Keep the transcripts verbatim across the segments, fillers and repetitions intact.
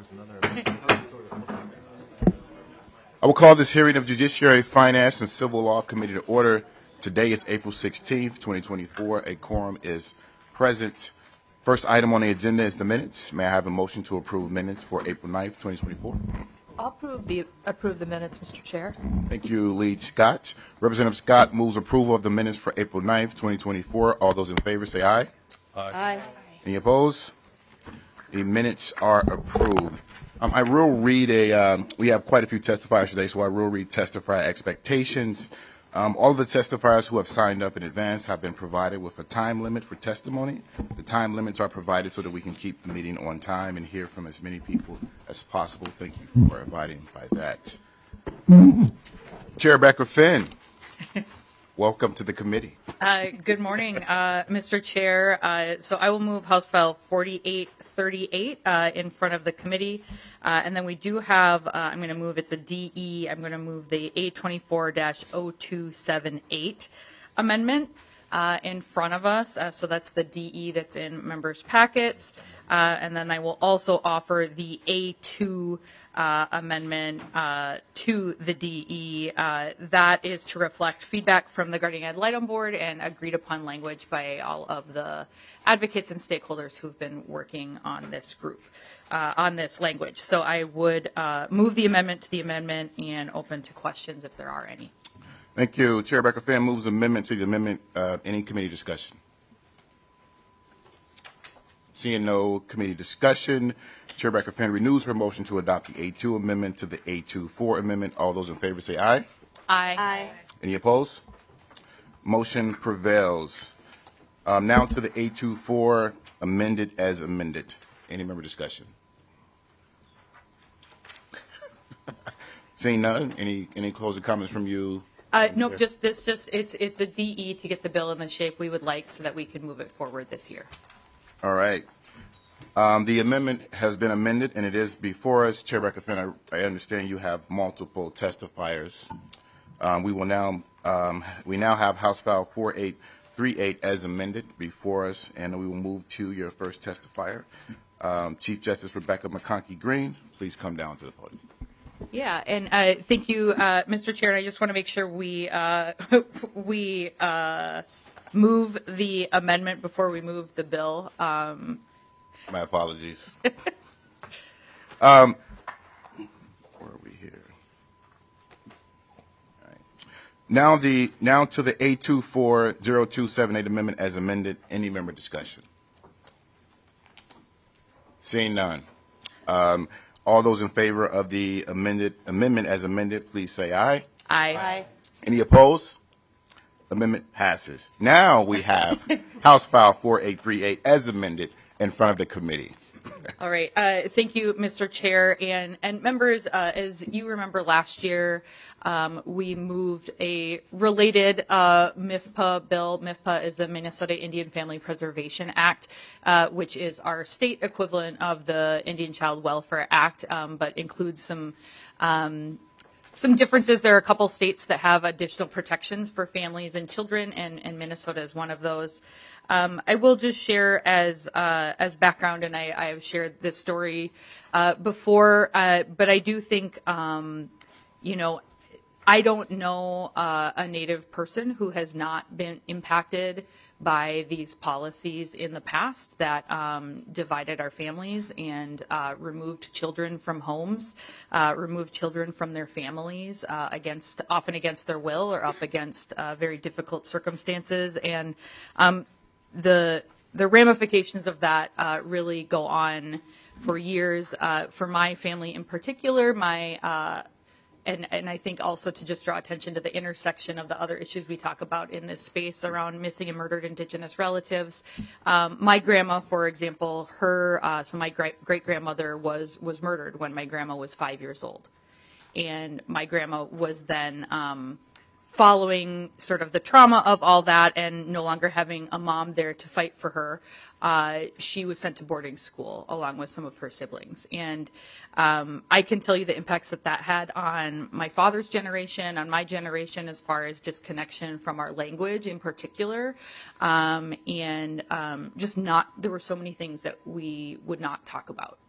I will call this hearing of Judiciary, Finance, and Civil Law Committee to order. Today is April sixteenth, twenty twenty-four. A quorum is present. First item on the agenda is the minutes. May I have a motion to approve minutes for April ninth, twenty twenty-four? I'll approve the approve the minutes, Mister Chair. Thank you, Lead Scott. Representative Scott moves approval of the minutes for April ninth, twenty twenty-four. All those in favor say aye. Aye. Aye. Any opposed? The minutes are approved. Um, I will read a, um, we have quite a few testifiers today, so I will read testifier expectations. Um, all of the testifiers who have signed up in advance have been provided with a time limit for testimony. The time limits are provided so that we can keep the meeting on time and hear from as many people as possible. Thank you for abiding by that. Chair Rebecca Finn, welcome to the committee. Uh, good morning, uh, Mister Chair. Uh, so I will move House File forty-eight thirty-eight uh, in front of the committee. Uh, and then we do have, uh, I'm going to move, it's a D E, I'm going to move the A twenty-four dash oh two seven eight amendment uh, in front of us. Uh, so that's the D E that's in members' packets. Uh, and then I will also offer the A two uh, amendment uh, to the D E. Uh, that is to reflect feedback from the Guardian Ad Litem Board and agreed upon language by all of the advocates and stakeholders who've been working on this group, uh, on this language. So I would uh, move the amendment to the amendment and open to questions if there are any. Thank you. Chair Rebecca Finn moves amendment to the amendment. Uh, any committee discussion? Seeing no committee discussion, Chair Rebecca Finn renews her motion to adopt the A two amendment to the A twenty-four amendment. All those in favor say aye. Aye. Aye. Any opposed? Motion prevails. Um, now to the A twenty-four amended as amended. Any member discussion? Seeing none, any any closing comments from you? Uh, nope, just this, just it's it's a D E to get the bill in the shape we would like so that we can move it forward this year. All right. Um, the amendment has been amended, and it is before us. Chair Rebecca Finn, I, I understand you have multiple testifiers. Um, we will now um, we now have House File forty-eight thirty-eight as amended before us, and we will move to your first testifier, um, Chief Justice Rebecca McConkey Green. Please come down to the podium. Yeah, and uh, thank you, uh, Mister Chair. And I just want to make sure we uh, we uh, move the amendment before we move the bill. Um, My apologies. um, where are we here? All right. Now the now to the A twenty-four oh two seventy-eight amendment as amended. Any member discussion? Seeing none. Um, all those in favor of the amended amendment as amended, please say aye. Aye. Aye. Any opposed? Amendment passes. Now we have House File forty-eight thirty-eight as amended in front of the committee. All right. Uh, thank you, Mister Chair. And, and members, uh, as you remember last year, um, we moved a related uh, M I F P A bill. M I F P A is the Minnesota Indian Family Preservation Act, uh, which is our state equivalent of the Indian Child Welfare Act, um, but includes some um, Some differences. There are a couple states that have additional protections for families and children, and, and Minnesota is one of those. Um, I will just share as uh, as background, and I, I have shared this story uh, before, uh, but I do think, um, you know, I don't know uh, a Native person who has not been impacted by these policies in the past that um, divided our families and uh, removed children from homes, uh, removed children from their families, uh, against often against their will or up against uh, very difficult circumstances. And um, the the ramifications of that uh, really go on for years. Uh, for my family in particular, my uh, And, and I think also to just draw attention to the intersection of the other issues we talk about in this space around missing and murdered Indigenous relatives. Um, my grandma, for example, her uh, so my great great grandmother was was murdered when my grandma was five years old, and my grandma was then um, following sort of the trauma of all that and no longer having a mom there to fight for her. Uh, she was sent to boarding school along with some of her siblings. And um, I can tell you the impacts that that had on my father's generation, on my generation, as far as disconnection from our language in particular. Um, and um, just not, there were so many things that we would not talk about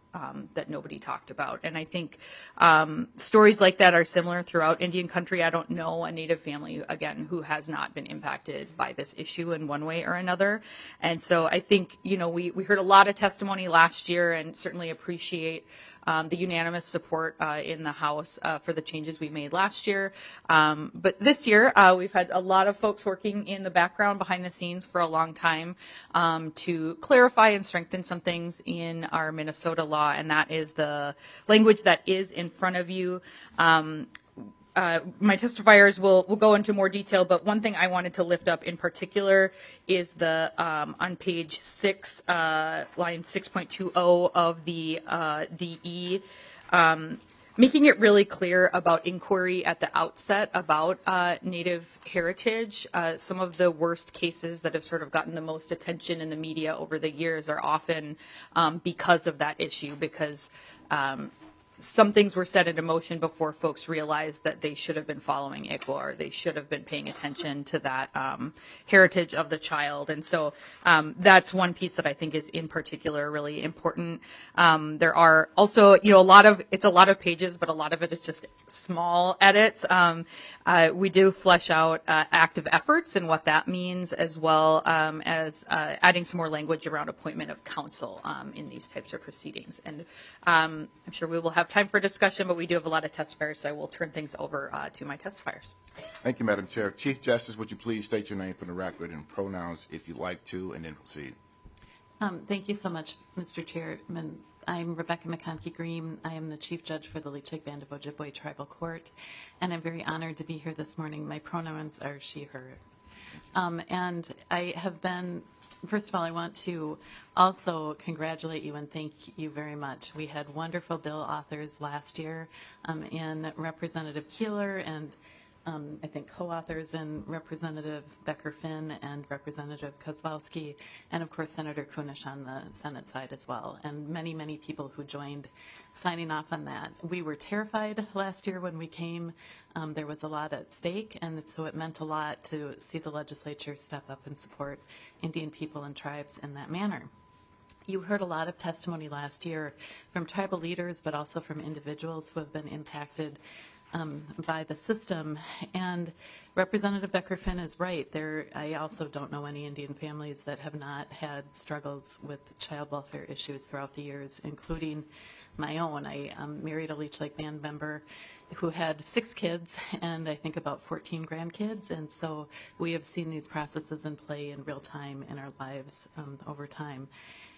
um, that nobody talked about. And I think um, stories like that are similar throughout Indian country. I don't know a Native family, again, who has not been impacted by this issue in one way or another. And so I think, you know, we, we heard a lot of testimony last year and certainly appreciate Um, the unanimous support uh, in the House uh, for the changes we made last year. Um, but this year, uh, we've had a lot of folks working in the background behind the scenes for a long time um, to clarify and strengthen some things in our Minnesota law, and that is the language that is in front of you. Um, Uh, my testifiers will, will go into more detail, but one thing I wanted to lift up in particular is the, um, on page six, uh, line six point two zero of the uh, D E, um, making it really clear about inquiry at the outset about uh, Native heritage. Uh, some of the worst cases that have sort of gotten the most attention in the media over the years are often um, because of that issue, because um, some things were set into motion before folks realized that they should have been following I C W A, or they should have been paying attention to that um, heritage of the child. And so um, that's one piece that I think is in particular really important. Um, there are also, you know, a lot of, it's a lot of pages, but a lot of it is just small edits. Um, uh, we do flesh out uh, active efforts and what that means, as well um, as uh, adding some more language around appointment of counsel um, in these types of proceedings. And um, I'm sure we will have time for discussion, but we do have a lot of testifiers, so I will turn things over uh, to my testifiers. Thank you, Madam Chair. Chief Justice, would you please state your name for the record and pronouns if you'd like to, and then proceed. Um, thank you so much, Mister Chairman. I'm Rebecca McConkey Green. I am the Chief Judge for the Leech Lake Band of Ojibwe Tribal Court, and I'm very honored to be here this morning. My pronouns are she, her. Um, and I have been, first of all, I want to also congratulate you and thank you very much. We had wonderful bill authors last year um, in Representative Keeler and Um, I think co-authors in Representative Becker-Finn and Representative Kozlowski, and of course Senator Kunish on the Senate side as well, and many, many people who joined signing off on that. We were terrified last year when we came. Um, there was a lot at stake, and so it meant a lot to see the legislature step up and support Indian people and tribes in that manner. You heard a lot of testimony last year from tribal leaders, but also from individuals who have been impacted Um, by the system. And Representative Becker-Finn is right. There, I also don't know any Indian families that have not had struggles with child welfare issues throughout the years, including my own. I um, married a Leech Lake Band member who had six kids and I think about fourteen grandkids. And so we have seen these processes in play in real time in our lives um, over time.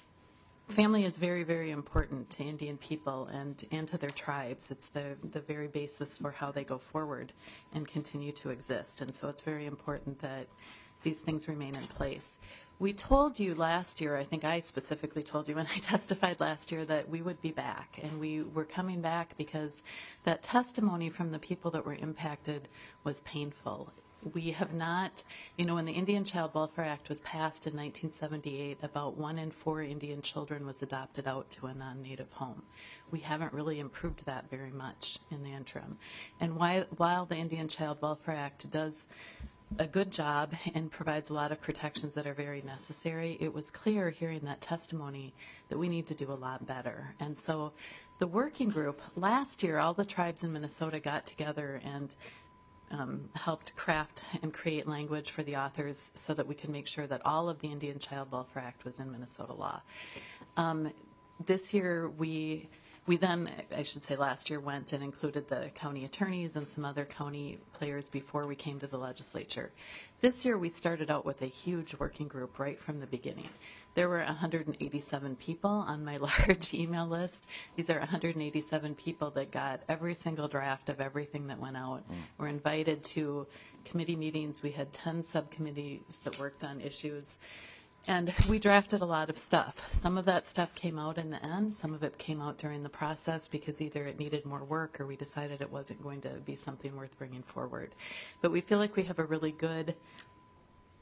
Family is very, very important to Indian people and, and to their tribes. It's the, the very basis for how they go forward and continue to exist. And so it's very important that these things remain in place. We told you last year, I think I specifically told you when I testified last year, that we would be back. And we were coming back because that testimony from the people that were impacted was painful. We have not, you know, when the Indian Child Welfare Act was passed in nineteen seventy-eight, about one in four Indian children was adopted out to a non-native home. We haven't really improved that very much in the interim. And while, while the Indian Child Welfare Act does a good job and provides a lot of protections that are very necessary, it was clear hearing that testimony that we need to do a lot better. And so the working group, last year, all the tribes in Minnesota got together and Um, helped craft and create language for the authors so that we could make sure that all of the Indian Child Welfare Act was in Minnesota law. Um, this year, we we then, I should say last year, went and included the county attorneys and some other county players before we came to the legislature. This year, we started out with a huge working group right from the beginning. There were one hundred eighty-seven people on my large email list. These are one hundred eighty-seven people that got every single draft of everything that went out. Mm. Were invited to committee meetings. We had ten subcommittees that worked on issues. And we drafted a lot of stuff. Some of that stuff came out in the end. Some of it came out during the process because either it needed more work or we decided it wasn't going to be something worth bringing forward. But we feel like we have a really good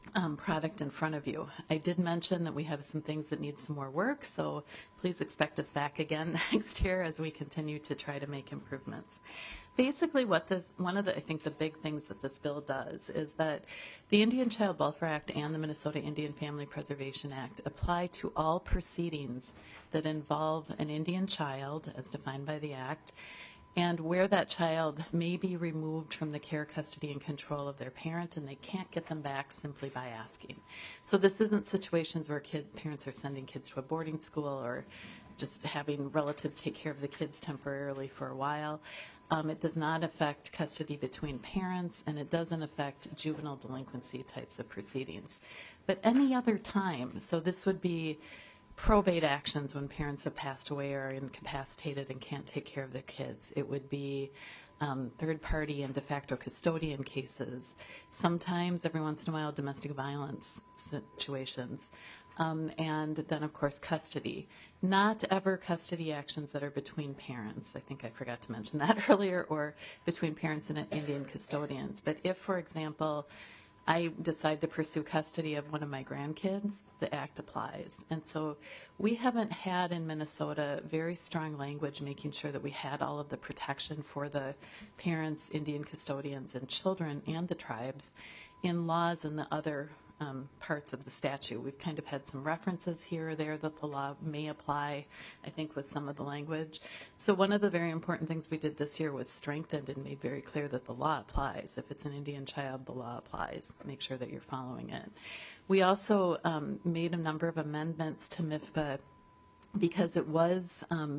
um, product in front of you. I did mention that we have some things that need some more work, so please expect us back again next year as we continue to try to make improvements. Basically, what this, one of the, I think the big things that this bill does is that the Indian Child Welfare Act and the Minnesota Indian Family Preservation Act apply to all proceedings that involve an Indian child, as defined by the Act, and where that child may be removed from the care, custody, and control of their parent, and they can't get them back simply by asking. So this isn't situations where kid, parents are sending kids to a boarding school or just having relatives take care of the kids temporarily for a while. Um, it does not affect custody between parents, and it doesn't affect juvenile delinquency types of proceedings. But any other time, so this would be probate actions when parents have passed away or are incapacitated and can't take care of their kids. It would be um, third-party and de facto custodian cases. Sometimes, every once in a while, domestic violence situations. Um, and then, of course, custody. Not ever custody actions that are between parents. I think I forgot to mention that earlier, or between parents and Indian custodians. But if, for example, I decide to pursue custody of one of my grandkids, the Act applies. And so we haven't had in Minnesota very strong language making sure that we had all of the protection for the parents, Indian custodians, and children, and the tribes in laws and the other um, parts of the statute. We've kind of had some references here or there that the law may apply, I think, with some of the language. So one of the very important things we did this year was strengthened and made very clear that the law applies. If it's an Indian child, the law applies. Make sure that you're following it. We also um, made a number of amendments to M I F P A because it was, um,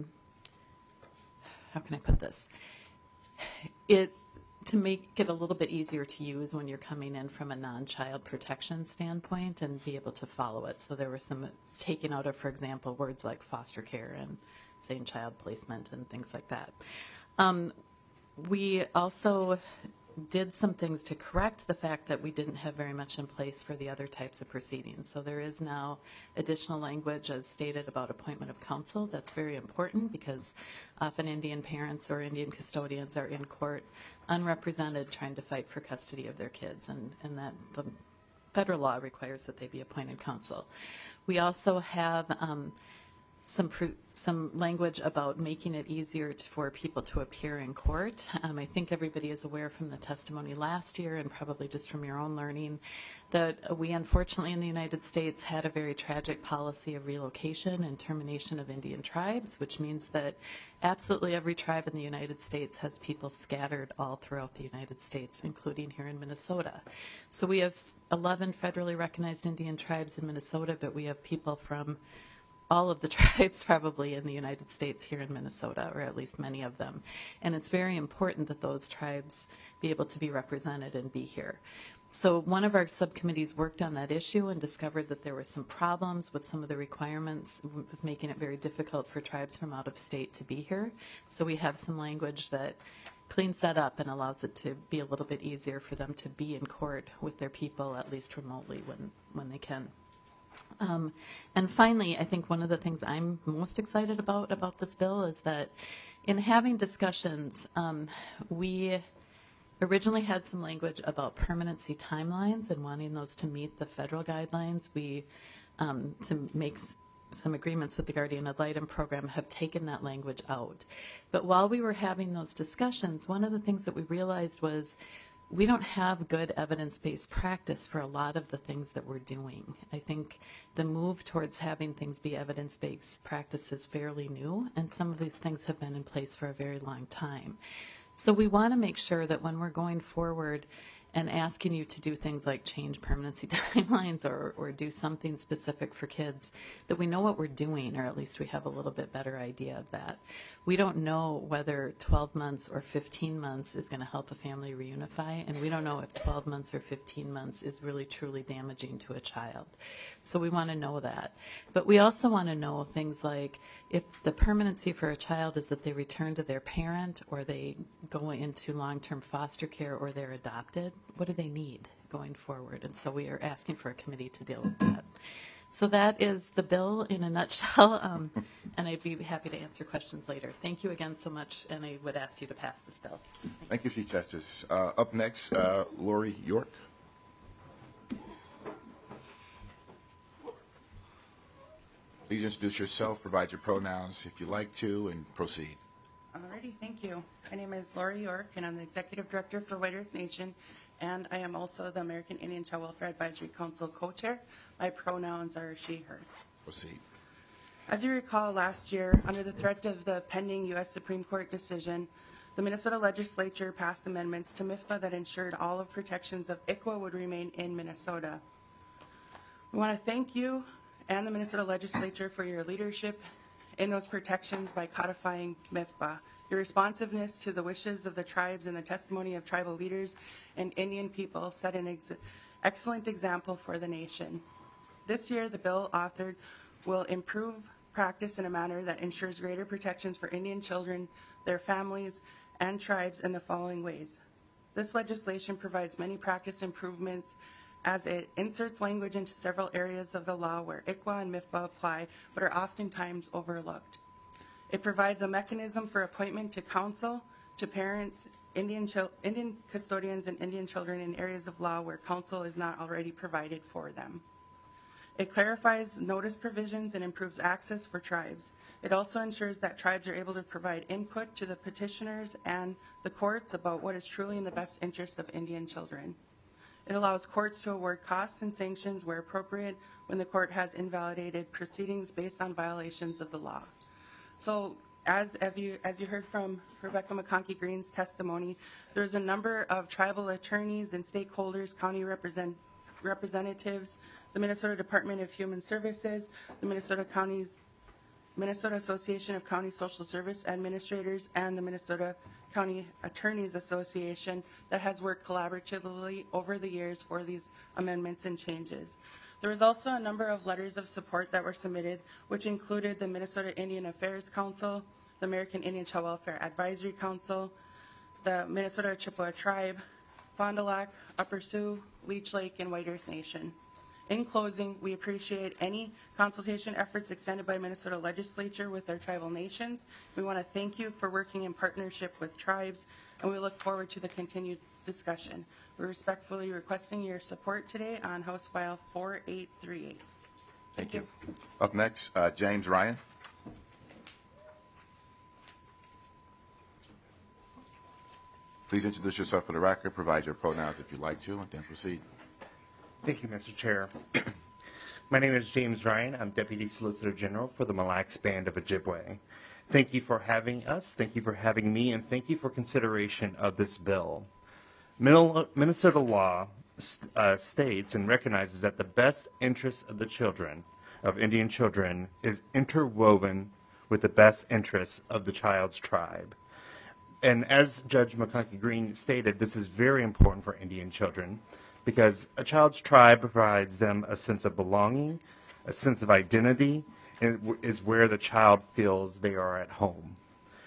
how can I put this? It to make it a little bit easier to use when you're coming in from a non-child protection standpoint and be able to follow it. So there were some taken out of, for example, words like foster care and saying child placement and things like that. Um, we also did some things to correct the fact that we didn't have very much in place for the other types of proceedings. So there is now additional language as stated about appointment of counsel. That's very important because often Indian parents or Indian custodians are in court unrepresented trying to fight for custody of their kids, and, and that the federal law requires that they be appointed counsel. We also have um, some some language about making it easier to, for people to appear in court. Um, I think everybody is aware from the testimony last year and probably just from your own learning that we unfortunately in the United States had a very tragic policy of relocation and termination of Indian tribes, which means that absolutely every tribe in the United States has people scattered all throughout the United States, including here in Minnesota. So we have eleven federally recognized Indian tribes in Minnesota, but we have people from all of the tribes probably in the United States here in Minnesota, or at least many of them. And it's very important that those tribes be able to be represented and be here. So one of our subcommittees worked on that issue and discovered that there were some problems with some of the requirements. It was making it very difficult for tribes from out of state to be here. So we have some language that cleans that up and allows it to be a little bit easier for them to be in court with their people, at least remotely when, when they can. Um, and finally, I think one of the things I'm most excited about about this bill is that in having discussions, um, we originally had some language about permanency timelines and wanting those to meet the federal guidelines. We, um, to make s- some agreements with the Guardian Ad Litem program, have taken that language out. But while we were having those discussions, one of the things that we realized was we don't have good evidence-based practice for a lot of the things that we're doing. I think the move towards having things be evidence-based practice is fairly new, and some of these things have been in place for a very long time. So we want to make sure that when we're going forward and asking you to do things like change permanency timelines or, or do something specific for kids, that we know what we're doing, or at least we have a little bit better idea of that. We don't know whether twelve months or fifteen months is going to help a family reunify, and we don't know if twelve months or fifteen months is really truly damaging to a child. So we want to know that. But we also want to know things like if the permanency for a child is that they return to their parent or they go into long-term foster care or they're adopted, what do they need going forward? And so we are asking for a committee to deal with that. So that is the bill in a nutshell, um, and I'd be happy to answer questions later. Thank you again so much, and I would ask you to pass this bill. Thank, Thank you, Chief Justice. Uh, up next, uh, Lori York. Please introduce yourself, provide your pronouns if you like to, and proceed. Alrighty, thank you. My name is Lori York, and I'm the Executive Director for White Earth Nation, and I am also the American Indian Child Welfare Advisory Council co-chair. My pronouns are she, her. Proceed. As you recall, last year, under the threat of the pending U S Supreme Court decision, the Minnesota legislature passed amendments to MIFPA that ensured all of protections of I C W A would remain in Minnesota. We want to thank you and the Minnesota legislature for your leadership in those protections by codifying MIFPA. Your responsiveness to the wishes of the tribes and the testimony of tribal leaders and Indian people set an ex excellent example for the nation. This year, the bill authored will improve practice in a manner that ensures greater protections for Indian children, their families, and tribes in the following ways. This legislation provides many practice improvements as it inserts language into several areas of the law where I C W A and MIFPA apply but are oftentimes overlooked. It provides a mechanism for appointment to counsel, to parents, Indian, Indian custodians, and Indian children in areas of law where counsel is not already provided for them. It clarifies notice provisions and improves access for tribes. It also ensures that tribes are able to provide input to the petitioners and the courts about what is truly in the best interest of Indian children. It allows courts to award costs and sanctions where appropriate when the court has invalidated proceedings based on violations of the law. So as, you, as you heard from Rebecca McConkey Green's testimony, there's a number of tribal attorneys and stakeholders, county represent, representatives, the Minnesota Department of Human Services, the Minnesota Counties, Minnesota Association of County Social Service Administrators, and the Minnesota County Attorneys Association that has worked collaboratively over the years for these amendments and changes. There was also a number of letters of support that were submitted, which included the Minnesota Indian Affairs Council, the American Indian Child Welfare Advisory Council, the Minnesota Chippewa Tribe, Fond du Lac, Upper Sioux, Leech Lake, and White Earth Nation. In closing, we appreciate any consultation efforts extended by Minnesota legislature with our tribal nations. We want to thank you for working in partnership with tribes, and we look forward to the continued discussion. We're respectfully requesting your support today on House File four eight three eight. Thank you. Up next, uh, James Ryan. Please introduce yourself for the record, provide your pronouns if you'd like to, and then proceed. Thank you, Mister Chair. My name is James Ryan. I'm Deputy Solicitor General for the Mille Lacs Band of Ojibwe. Thank you for having us, thank you for having me, and thank you for consideration of this bill. Minnesota law uh, states and recognizes that the best interests of the children, of Indian children, is interwoven with the best interests of the child's tribe. And as Judge McConkey Green stated, this is very important for Indian children because a child's tribe provides them a sense of belonging, a sense of identity, and it is where the child feels they are at home.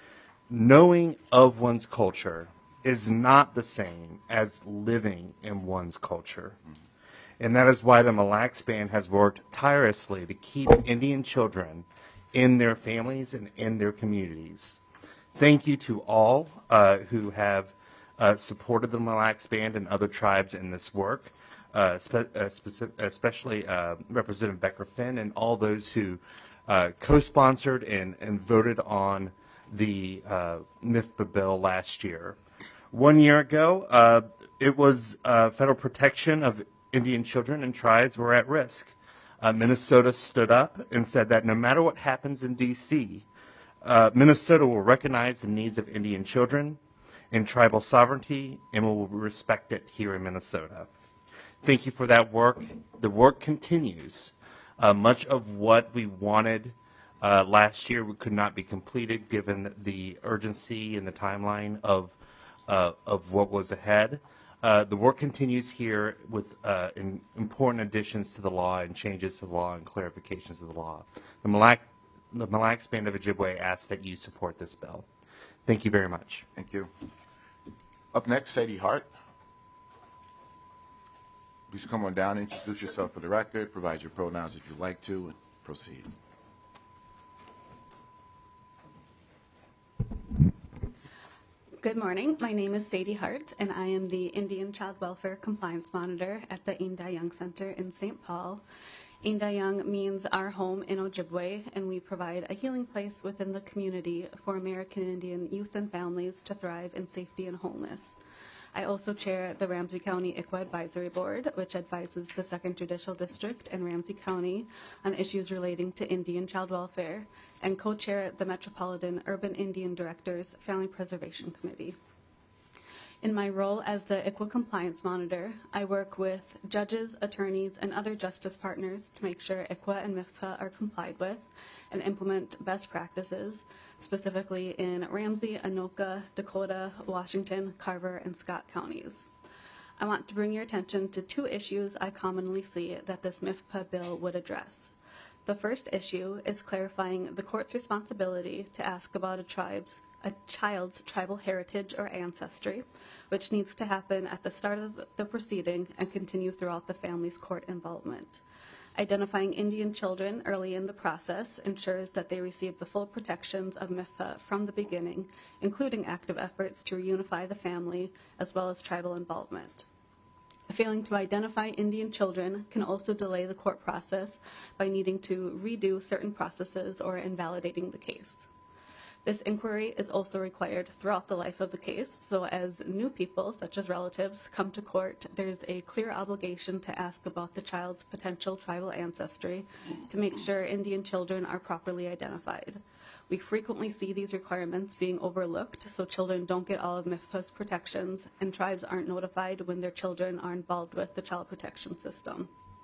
Knowing of one's culture is not the same as living in one's culture. And that is why the Mille Lacs Band has worked tirelessly to keep Indian children in their families and in their communities. Thank you to all uh, who have uh, supported the Mille Lacs Band and other tribes in this work, uh, spe uh, especially uh, Representative Becker Finn and all those who uh, co-sponsored and, and voted on the uh, MIFPA bill last year. One year ago, uh, it was uh, federal protection of Indian children and tribes were at risk. Uh, Minnesota stood up and said that no matter what happens in D C, uh, Minnesota will recognize the needs of Indian children and tribal sovereignty and will respect it here in Minnesota. Thank you for that work. The work continues. Uh, much of what we wanted uh, last year could not be completed given the urgency and the timeline of Uh, of what was ahead. Uh, the work continues here with uh, in important additions to the law and changes to the law and clarifications of the law. The Mille Lacs, the Mille Lacs Band of Ojibwe asks that you support this bill. Thank you very much. Thank you. Up next, Sadie Hart. Please come on down, introduce yourself for the record, provide your pronouns if you'd like to, and proceed. Good morning. My name is Sadie Hart, and I am the Indian Child Welfare Compliance Monitor at the Indi Young Center in Saint Paul. Indayang means our home in Ojibwe, and we provide a healing place within the community for American Indian youth and families to thrive in safety and wholeness. I also chair the Ramsey County I C W A Advisory Board, which advises the second Judicial District and Ramsey County on issues relating to Indian child welfare, and co-chair the Metropolitan Urban Indian Directors Family Preservation Committee. In my role as the I C W A Compliance Monitor, I work with judges, attorneys, and other justice partners to make sure I C W A and M I F P A are complied with and implement best practices, specifically in Ramsey, Anoka, Dakota, Washington, Carver, and Scott counties. I want to bring your attention to two issues I commonly see that this M I F P A bill would address. The first issue is clarifying the court's responsibility to ask about a tribe's a child's tribal heritage or ancestry, which needs to happen at the start of the proceeding and continue throughout the family's court involvement. Identifying Indian children early in the process ensures that they receive the full protections of M I F P A from the beginning, including active efforts to reunify the family as well as tribal involvement. Failing to identify Indian children can also delay the court process by needing to redo certain processes or invalidating the case. This inquiry is also required throughout the life of the case, so as new people, such as relatives, come to court, there's a clear obligation to ask about the child's potential tribal ancestry to make sure Indian children are properly identified. We frequently see these requirements being overlooked, so children don't get all of M I F P A's protections, and tribes aren't notified when their children are involved with the child protection system.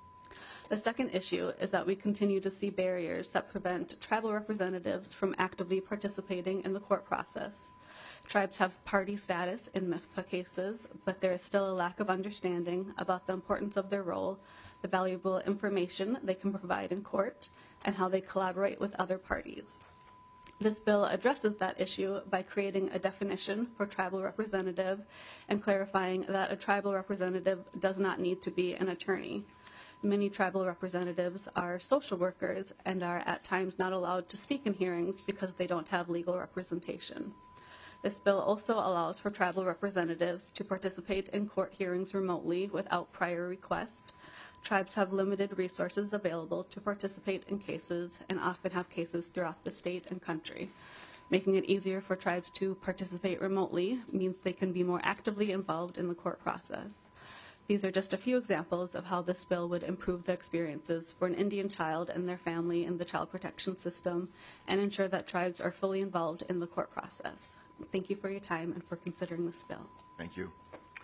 The second issue is that we continue to see barriers that prevent tribal representatives from actively participating in the court process. Tribes have party status in M I F P A cases, but there is still a lack of understanding about the importance of their role, the valuable information they can provide in court, and how they collaborate with other parties. This bill addresses that issue by creating a definition for tribal representative and clarifying that a tribal representative does not need to be an attorney. Many tribal representatives are social workers and are at times not allowed to speak in hearings because they don't have legal representation. This bill also allows for tribal representatives to participate in court hearings remotely without prior request. Tribes have limited resources available to participate in cases and often have cases throughout the state and country. Making it easier for tribes to participate remotely means they can be more actively involved in the court process. These are just a few examples of how this bill would improve the experiences for an Indian child and their family in the child protection system and ensure that tribes are fully involved in the court process. Thank you for your time and for considering this bill. Thank you.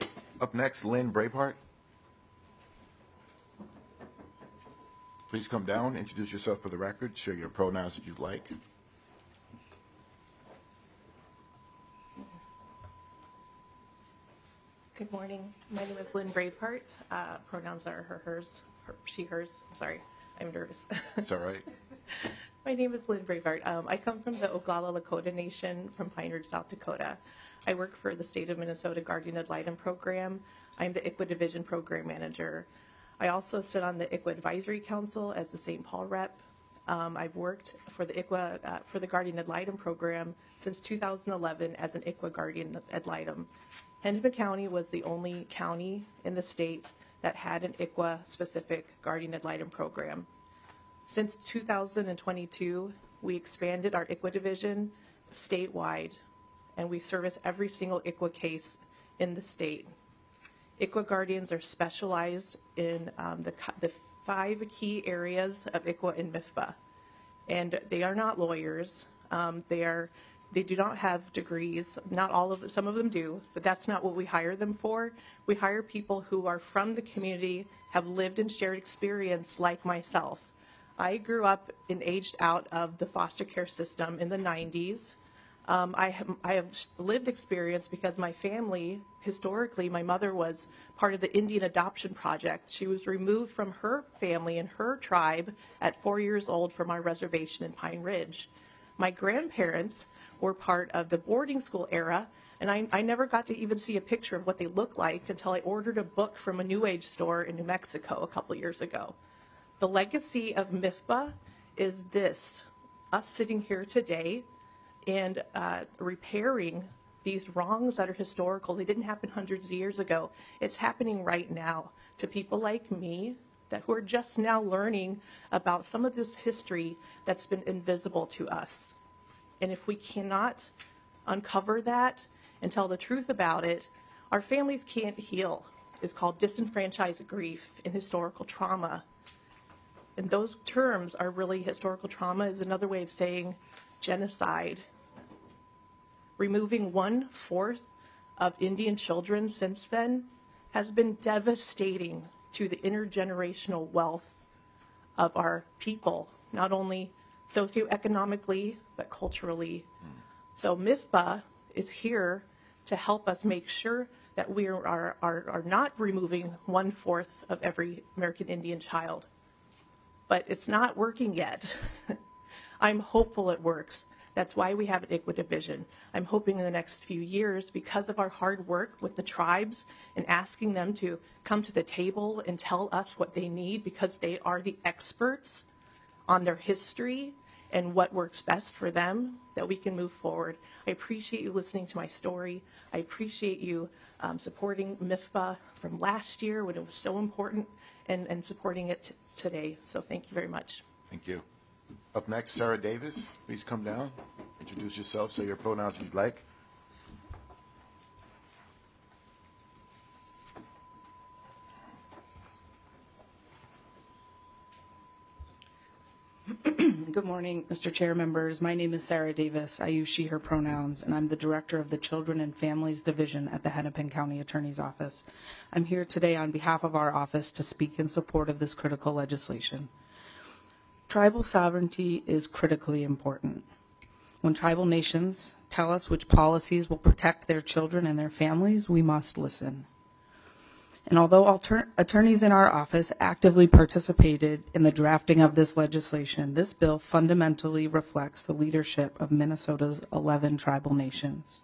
Up next, Lynn Braveheart. Please come down, introduce yourself for the record, share your pronouns if you'd like. Good morning. My name is Lynn Braveheart. Uh, pronouns are her, hers, her, she, hers. Sorry, I'm nervous. It's all right. My name is Lynn Braveheart. Um, I come from the Oglala Lakota Nation from Pine Ridge, South Dakota. I work for the State of Minnesota Guardian Ad Litem program. I'm the I C W A Division Program Manager. I also sit on the I C W A Advisory Council as the Saint Paul rep. Um, I've worked for the I C W A uh, for the Guardian Ad Litem program since two thousand eleven as an I C W A Guardian Ad Litem. Hennepin County was the only county in the state that had an I C W A-specific Guardian Ad Litem program. Since two thousand twenty-two, we expanded our I C W A division statewide, and we service every single I C W A case in the state. I C W A Guardians are specialized in um, the, the five key areas of I C W A and M I F P A, and they are not lawyers. Um, they are They do not have degrees. Not all of them, some of them do, but that's not what we hire them for. We hire people who are from the community, have lived and shared experience like myself. I grew up and aged out of the foster care system in the nineties. Um, I, have, I have lived experience because my family, historically, my mother was part of the Indian Adoption Project. She was removed from her family and her tribe at four years old from our reservation in Pine Ridge. My grandparents were part of the boarding school era, and I, I never got to even see a picture of what they looked like until I ordered a book from a New Age store in New Mexico a couple years ago. The legacy of M I F P A is this, us sitting here today and uh, repairing these wrongs that are historical. They didn't happen hundreds of years ago. It's happening right now to people like me that who are just now learning about some of this history that's been invisible to us. And if we cannot uncover that and tell the truth about it, our families can't heal. It's called disenfranchised grief and historical trauma. And those terms are really, historical trauma is another way of saying genocide. Removing one-fourth of Indian children since then has been devastating to the intergenerational wealth of our people, not only socioeconomically, but culturally. Mm. So M I F P A is here to help us make sure that we are, are, are, are not removing one-fourth of every American Indian child. But it's not working yet. I'm hopeful it works. That's why we have an I C W A division. I'm hoping in the next few years, because of our hard work with the tribes and asking them to come to the table and tell us what they need, because they are the experts on their history and what works best for them, that we can move forward. I appreciate you listening to my story. I appreciate you um, supporting M I F P A from last year when it was so important, and, and supporting it t- today. So thank you very much. Thank you. Up next, Sarah Davis. Please come down. Introduce yourself, say your pronouns if you'd like. Good morning, Mister Chair, members. My name is Sarah Davis. I use she, her pronouns, and I'm the director of the Children and Families Division at the Hennepin County Attorney's Office. I'm here today on behalf of our office to speak in support of this critical legislation. Tribal sovereignty is critically important. When tribal nations tell us which policies will protect their children and their families, we must listen. And although alter- attorneys in our office actively participated in the drafting of this legislation, this bill fundamentally reflects the leadership of Minnesota's eleven tribal nations.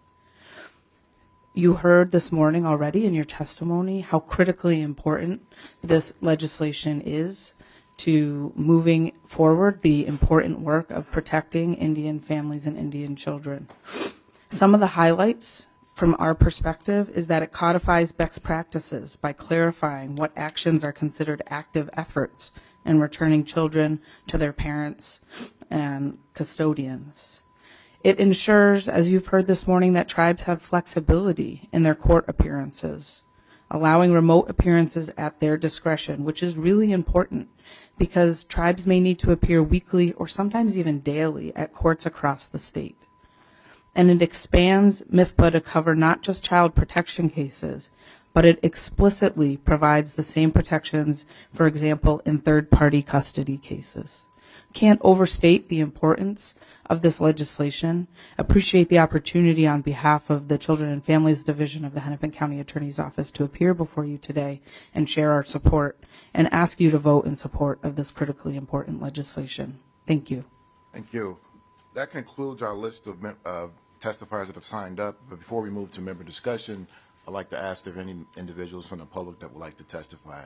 You heard this morning already in your testimony how critically important this legislation is to moving forward the important work of protecting Indian families and Indian children. Some of the highlights from our perspective is that it codifies best practices by clarifying what actions are considered active efforts in returning children to their parents and custodians. It ensures, as you've heard this morning, that tribes have flexibility in their court appearances, allowing remote appearances at their discretion, which is really important because tribes may need to appear weekly or sometimes even daily at courts across the state. And it expands M I F P A to cover not just child protection cases, but it explicitly provides the same protections, for example, in third-party custody cases. Can't overstate the importance of this legislation. Appreciate the opportunity on behalf of the Children and Families Division of the Hennepin County Attorney's Office to appear before you today and share our support and ask you to vote in support of this critically important legislation. Thank you. Thank you. That concludes our list of uh, testifiers that have signed up. But before we move to member discussion, I'd like to ask if there are any individuals from the public that would like to testify.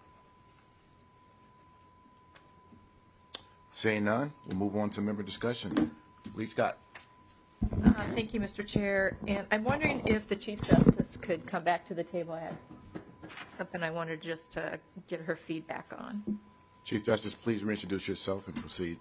Seeing none, we'll move on to member discussion. Lee Scott. Uh, thank you, Mister Chair. And I'm wondering if the Chief Justice could come back to the table. I had something I wanted just to get her feedback on. Chief Justice, please reintroduce yourself and proceed.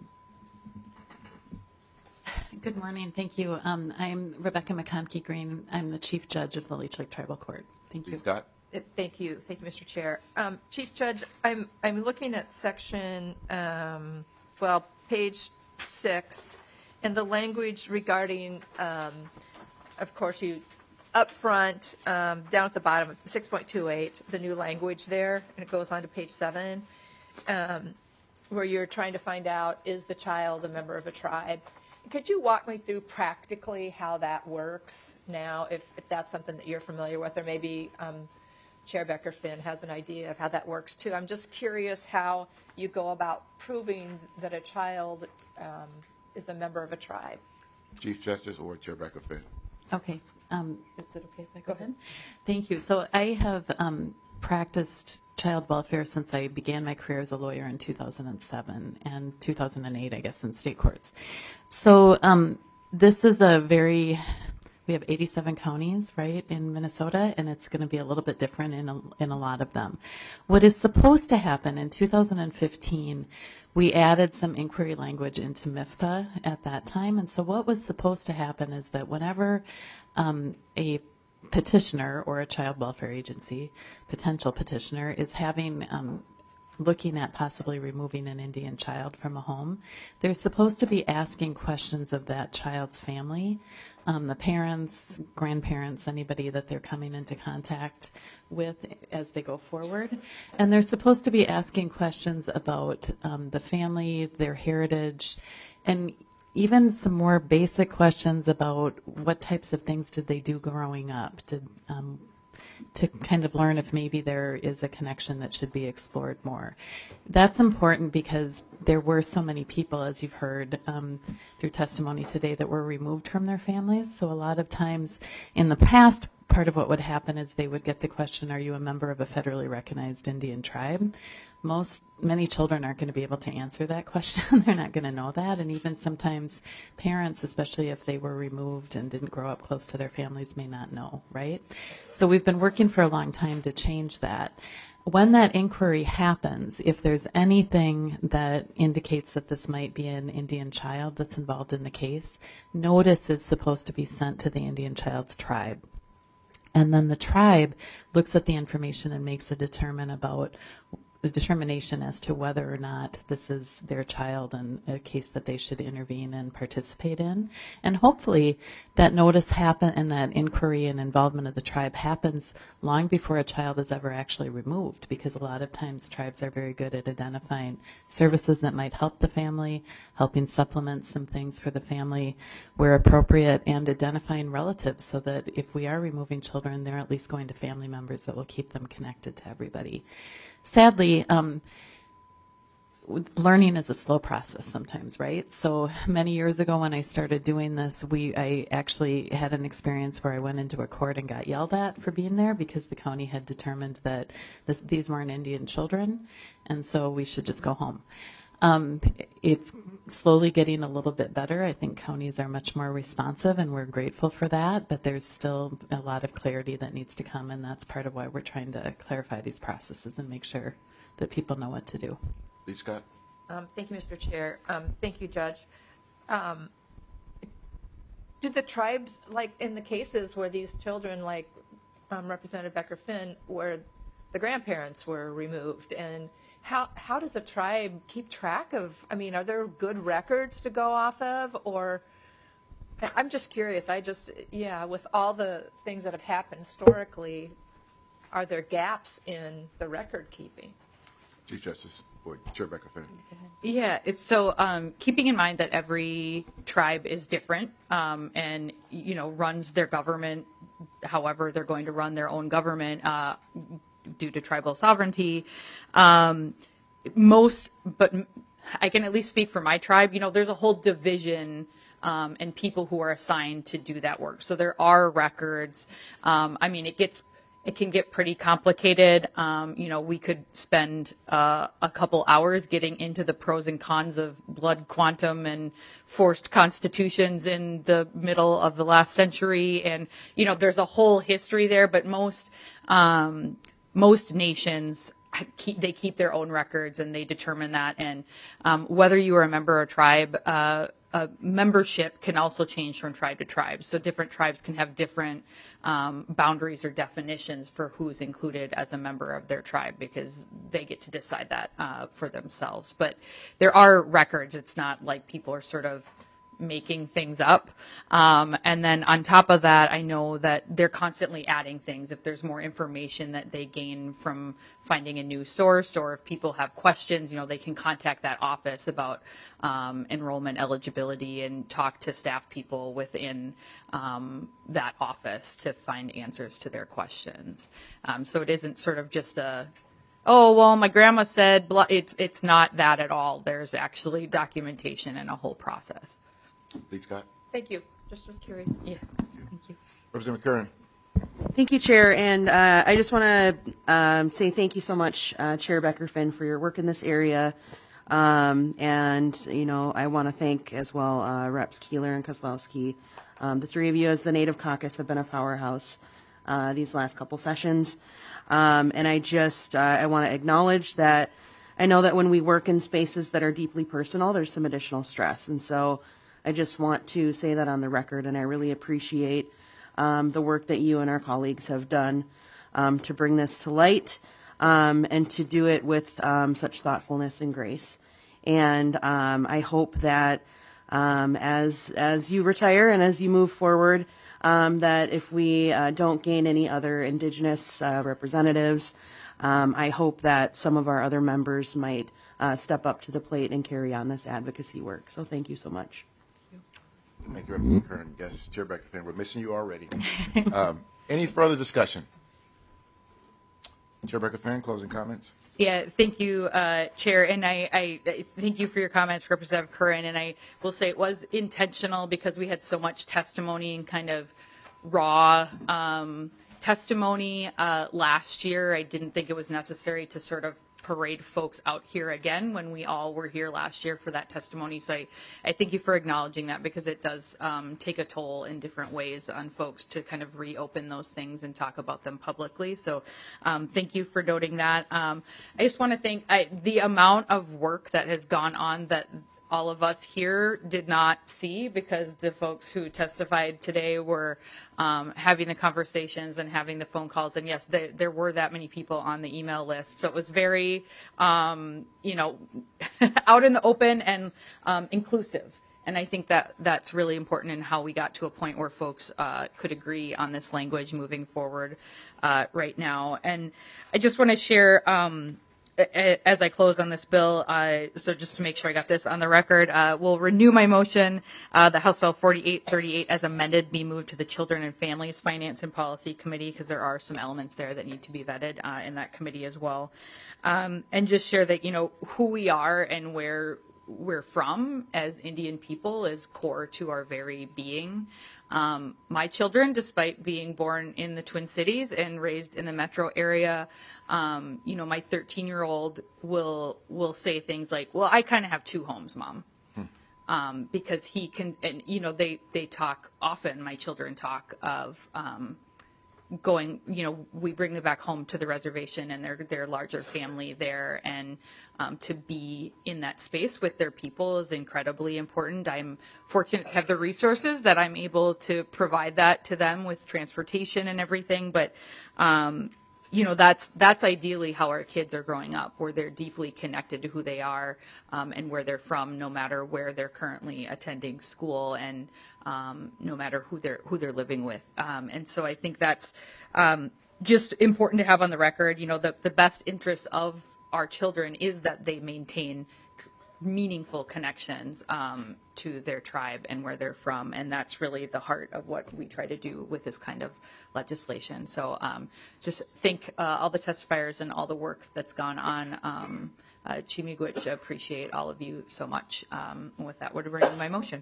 Good morning. Thank you. Um, I'm Rebecca McConkey Green. I'm the Chief Judge of the Leech Lake Tribal Court. Thank you. Chief Scott. Uh, Thank you. Thank you, Mister Chair. Um, Chief Judge, I'm, I'm looking at section, um, well, page six, and the language regarding, um, of course, you, up front, um, down at the bottom, six point two eight, the new language there, and it goes on to page seven, um, where you're trying to find out, is the child a member of a tribe? Could you walk me through practically how that works now, if, if that's something that you're familiar with, or maybe um, Chair Becker-Finn has an idea of how that works too? I'm just curious how you go about proving that a child um, is a member of a tribe. Chief Justice or Chair Becker-Finn. Okay. Um, is it okay if I go, Go ahead. ahead? Thank you. So I have um, practiced child welfare since I began my career as a lawyer in two thousand seven and two thousand eight, I guess, in state courts. So um, this is a very we have eighty-seven counties, right, in Minnesota, and it's going to be a little bit different in a, in a lot of them. What is supposed to happen in two thousand fifteen, we added some inquiry language into M I F P A at that time, and so what was supposed to happen is that whenever um, a petitioner or a child welfare agency, potential petitioner, is having um, looking at possibly removing an Indian child from a home, they're supposed to be asking questions of that child's family, um, the parents, grandparents, anybody that they're coming into contact with as they go forward. And they're supposed to be asking questions about um, the family, their heritage, and even some more basic questions about what types of things did they do growing up. Did um, to kind of learn if maybe there is a connection that should be explored more. That's important because there were so many people, as you've heard um, through testimony today, that were removed from their families. So a lot of times in the past, part of what would happen is they would get the question, are you a member of a federally recognized Indian tribe? Most, many children aren't going to be able to answer that question. They're not going to know that. And even sometimes parents, especially if they were removed and didn't grow up close to their families, may not know, right? So we've been working for a long time to change that. When that inquiry happens, if there's anything that indicates that this might be an Indian child that's involved in the case, notice is supposed to be sent to the Indian child's tribe. And then the tribe looks at the information and makes a determine about a determination as to whether or not this is their child and a case that they should intervene and participate in. And hopefully that notice happen and that inquiry and involvement of the tribe happens long before a child is ever actually removed, because a lot of times tribes are very good at identifying services that might help the family, helping supplement some things for the family where appropriate, and identifying relatives so that if we are removing children, they're at least going to family members that will keep them connected to everybody. Sadly, um, learning is a slow process sometimes, right? So many years ago when I started doing this, we I actually had an experience where I went into a court and got yelled at for being there because the county had determined that this, these weren't Indian children, and so we should just go home. Um, it's slowly getting a little bit better. I think counties are much more responsive, and we're grateful for that, but there's still a lot of clarity that needs to come, and that's part of why we're trying to clarify these processes and make sure that people know what to do. Lee Scott. Um, thank you, Mister Chair. Um, thank you, Judge. Um, do the tribes, like in the cases where these children, like um, Representative Becker-Finn, where the grandparents were removed, and how how does a tribe keep track of, I mean, are there good records to go off of? Or, I'm just curious, I just, yeah, with all the things that have happened historically, are there gaps in the record keeping? Chief Justice Boyd, Chair Becker-Finn. Yeah, it's so um, keeping in mind that every tribe is different um, and, you know, runs their government however they're going to run their own government uh, due to tribal sovereignty. Um, most, but I can at least speak for my tribe, you know, there's a whole division um, and people who are assigned to do that work. So there are records. Um, I mean, it gets It can get pretty complicated. Um, you know, we could spend uh, a couple hours getting into the pros and cons of blood quantum and forced constitutions in the middle of the last century. And, you know, there's a whole history there, but most um, most nations, keep, they keep their own records and they determine that. And um, whether you are a member of a tribe, uh, Uh, membership can also change from tribe to tribe. So different tribes can have different um, boundaries or definitions for who's included as a member of their tribe because they get to decide that uh, for themselves. But there are records. It's not like people are sort of making things up. Um, and then on top of that, I know that they're constantly adding things. If there's more information that they gain from finding a new source, or if people have questions, you know, they can contact that office about um, enrollment eligibility and talk to staff people within um, that office to find answers to their questions. Um, so it isn't sort of just a, oh, well, my grandma said, blah. it's it's not that at all. There's actually documentation and a whole process. Lee Scott. Thank you. Just was curious. Yeah. Thank you. Representative McCurran. Thank you, Chair. And uh, I just want to um, say thank you so much, uh, Chair Becker-Finn, for your work in this area. Um, and, you know, I want to thank as well uh, Reps Keeler and Kozlowski. Um, the three of you as the Native Caucus have been a powerhouse uh, these last couple sessions. Um, and I just, uh, I want to acknowledge that I know that when we work in spaces that are deeply personal, there's some additional stress. And so I just want to say that on the record, and I really appreciate um, the work that you and our colleagues have done um, to bring this to light. Um, and to do it with um, such thoughtfulness and grace. And um, I hope that um, as as you retire and as you move forward, um, that if we uh, don't gain any other Indigenous uh, representatives, um, I hope that some of our other members might uh, step up to the plate and carry on this advocacy work. So thank you so much. Thank you, Representative Kern. Yes, Chair Becker, we're missing you already. um, any further discussion? Chair Becker-Fan, closing comments. Yeah, thank you, uh, Chair, and I, I, I thank you for your comments, Representative Curran. And I will say it was intentional because we had so much testimony and kind of raw um, testimony uh, last year. I didn't think it was necessary to sort of parade folks out here again when we all were here last year for that testimony. So I, I thank you for acknowledging that, because it does um, take a toll in different ways on folks to kind of reopen those things and talk about them publicly. So um, thank you for noting that. Um, I just want to thank I, the amount of work that has gone on that all of us here did not see, because the folks who testified today were um, having the conversations and having the phone calls. And yes, there, there were that many people on the email list. So it was very, um, you know, out in the open and um, inclusive. And I think that that's really important in how we got to a point where folks uh, could agree on this language moving forward uh, right now. And I just want to share, um, as I close on this bill, uh, so just to make sure I got this on the record, uh, we'll renew my motion. Uh, the House Bill forty-eight thirty-eight as amended be moved to the Children and Families Finance and Policy Committee, because there are some elements there that need to be vetted uh, in that committee as well. Um, and just share that, you know, who we are and where we're from as Indian people is core to our very being. Um, my children, despite being born in the Twin Cities and raised in the metro area, um, you know, my thirteen-year-old will will say things like, "Well, I kind of have two homes, Mom," hmm. um, because he can. And you know, they they talk often. My children talk of um, going. You know, we bring them back home to the reservation and their their larger family there, and um, to be in that space with their people is incredibly important. I'm fortunate to have the resources that I'm able to provide that to them with transportation and everything, but. Um, You know, that's that's ideally how our kids are growing up, where they're deeply connected to who they are um, and where they're from, no matter where they're currently attending school, and um, no matter who they're who they're living with. Um, and so I think that's um, just important to have on the record. You know, the the best interests of our children is that they maintain meaningful connections um, to their tribe and where they're from, and that's really the heart of what we try to do with this kind of legislation. So um, just thank uh, all the testifiers and all the work that's gone on. Um, uh, Chi-miigwech, appreciate all of you so much. Um, and with that, we're bringing my motion.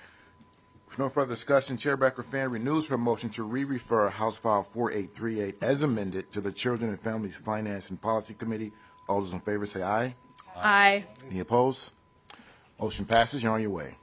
For no further discussion, Chair Becker-Fan renews her motion to re-refer House File forty-eight thirty-eight as amended to the Children and Families Finance and Policy Committee. All those in favor say aye. Aye. Any opposed? Motion passes. You're on your way.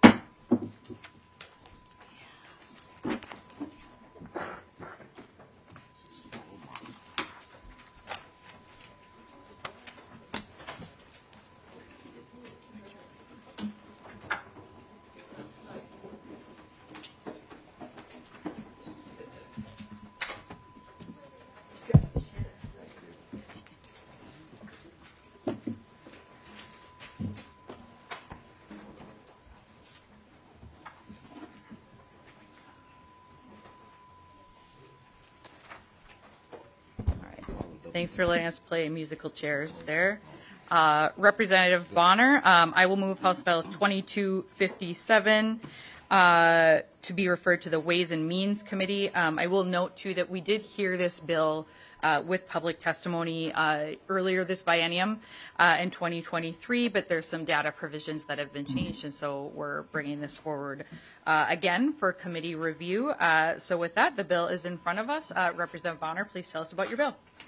Thanks for letting us play musical chairs there. Uh, Representative Bonner, um, I will move House File twenty-two fifty-seven uh, to be referred to the Ways and Means Committee. Um, I will note, too, that we did hear this bill uh, with public testimony uh, earlier this biennium uh, in twenty twenty-three, but there's some data provisions that have been changed, and so we're bringing this forward uh, again for committee review. Uh, so with that, the bill is in front of us. Uh, Representative Bonner, please tell us about your bill.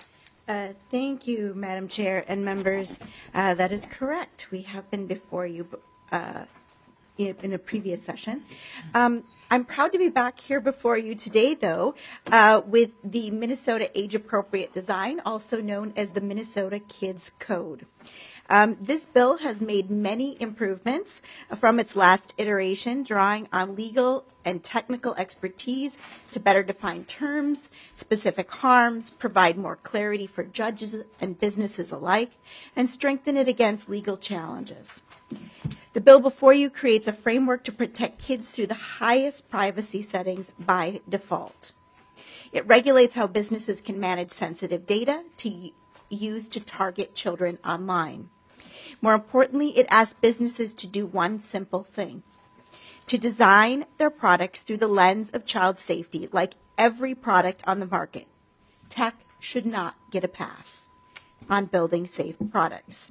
Uh, thank you, Madam Chair and members. Uh, that is correct. We have been before you uh, in, in a previous session. Um, I'm proud to be back here before you today, though, uh, with the Minnesota Age Appropriate Design, also known as the Minnesota Kids Code. Um, this bill has made many improvements from its last iteration, drawing on legal and technical expertise to better define terms, specific harms, provide more clarity for judges and businesses alike, and strengthen it against legal challenges. The bill before you creates a framework to protect kids through the highest privacy settings by default. It regulates how businesses can manage sensitive data to use to target children online. More importantly, it asks businesses to do one simple thing: to design their products through the lens of child safety, like every product on the market. Tech should not get a pass on building safe products.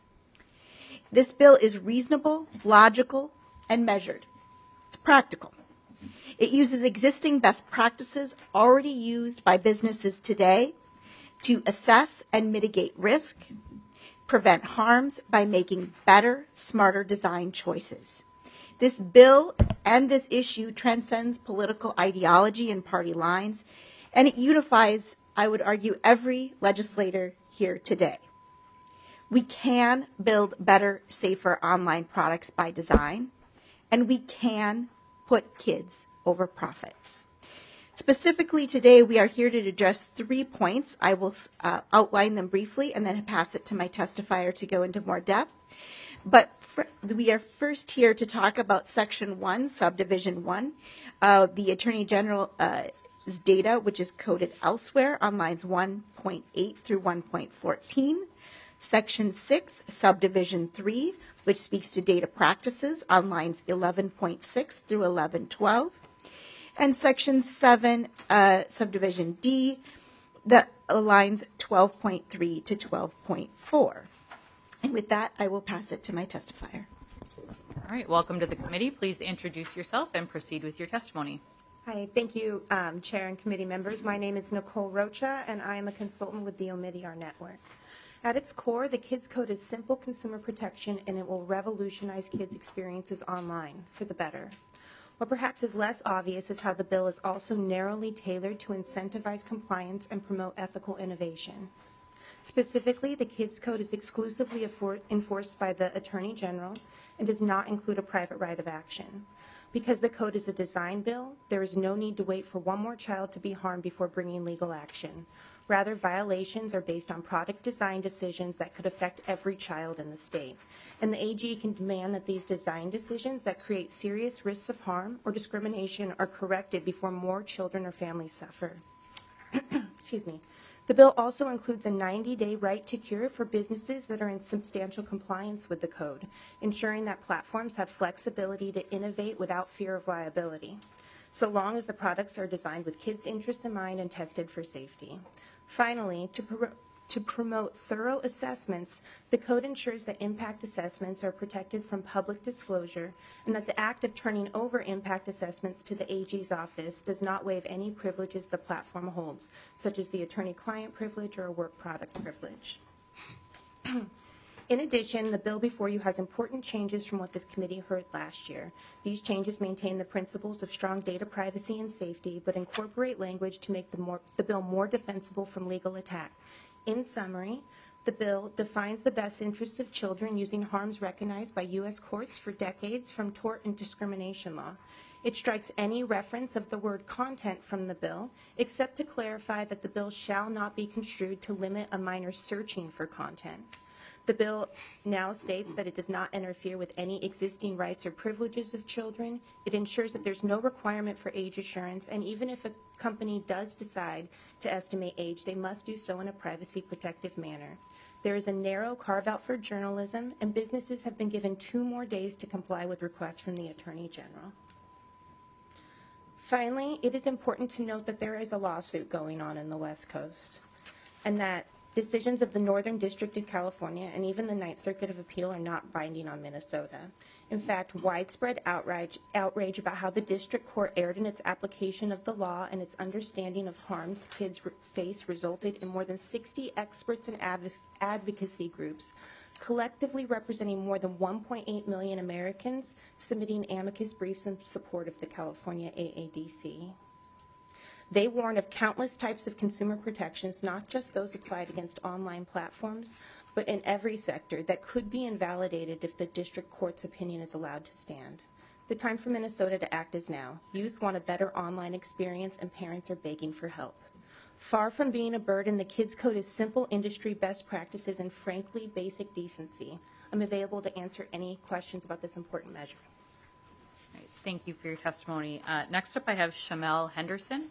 This bill is reasonable, logical, and measured. It's practical. It uses existing best practices already used by businesses today to assess and mitigate risk, prevent harms by making better, smarter design choices. This bill and this issue transcends political ideology and party lines, and it unifies, I would argue, every legislator here today. We can build better, safer online products by design, and we can put kids over profits. Specifically today, we are here to address three points. I will uh, outline them briefly and then pass it to my testifier to go into more depth. But for, we are first here to talk about Section one, Subdivision one, uh, the Attorney General's uh, data, which is coded elsewhere on lines one point eight through one point fourteen. Section six, Subdivision three, which speaks to data practices on lines eleven point six through eleven twelve. And Section seven, uh, Subdivision D, that lines twelve point three to twelve point four. And with that, I will pass it to my testifier. All right, welcome to the committee. Please introduce yourself and proceed with your testimony. Hi, thank you, um, Chair and committee members. My name is Nicole Rocha, and I am a consultant with the Omidyar Network. At its core, the Kids Code is simple consumer protection, and it will revolutionize kids' experiences online for the better. What perhaps is less obvious is how the bill is also narrowly tailored to incentivize compliance and promote ethical innovation. Specifically, the Kids Code is exclusively enforced by the Attorney General and does not include a private right of action. Because the code is a design bill, there is no need to wait for one more child to be harmed before bringing legal action. Rather, violations are based on product design decisions that could affect every child in the state. And the A G can demand that these design decisions that create serious risks of harm or discrimination are corrected before more children or families suffer. Excuse me. The bill also includes a ninety-day right to cure for businesses that are in substantial compliance with the code, ensuring that platforms have flexibility to innovate without fear of liability, so long as the products are designed with kids' interests in mind and tested for safety. Finally, to, pro to promote thorough assessments, the code ensures that impact assessments are protected from public disclosure and that the act of turning over impact assessments to the A G's office does not waive any privileges the platform holds, such as the attorney-client privilege or a work product privilege. In addition, the bill before you has important changes from what this committee heard last year. These changes maintain the principles of strong data privacy and safety, but incorporate language to make the, more, the bill more defensible from legal attack. In summary, the bill defines the best interests of children using harms recognized by U S courts for decades from tort and discrimination law. It strikes any reference of the word content from the bill, except to clarify that the bill shall not be construed to limit a minor searching for content. The bill now states that it does not interfere with any existing rights or privileges of children. It ensures that there's no requirement for age assurance, and even if a company does decide to estimate age, they must do so in a privacy-protective manner. There is a narrow carve-out for journalism, and businesses have been given two more days to comply with requests from the Attorney General. Finally, it is important to note that there is a lawsuit going on in the West Coast, and that decisions of the Northern District of California and even the Ninth Circuit of Appeal are not binding on Minnesota. In fact, widespread outrage, outrage about how the district court erred in its application of the law and its understanding of harms kids re- face resulted in more than sixty experts and adv- advocacy groups, collectively representing more than one point eight million Americans, submitting amicus briefs in support of the California A A D C. They warn of countless types of consumer protections, not just those applied against online platforms, but in every sector that could be invalidated if the district court's opinion is allowed to stand. The time for Minnesota to act is now. Youth want a better online experience, and parents are begging for help. Far from being a burden, the Kids Code is simple industry best practices and frankly basic decency. I'm available to answer any questions about this important measure. All right, thank you for your testimony. Uh, next up, I have Shamel Henderson.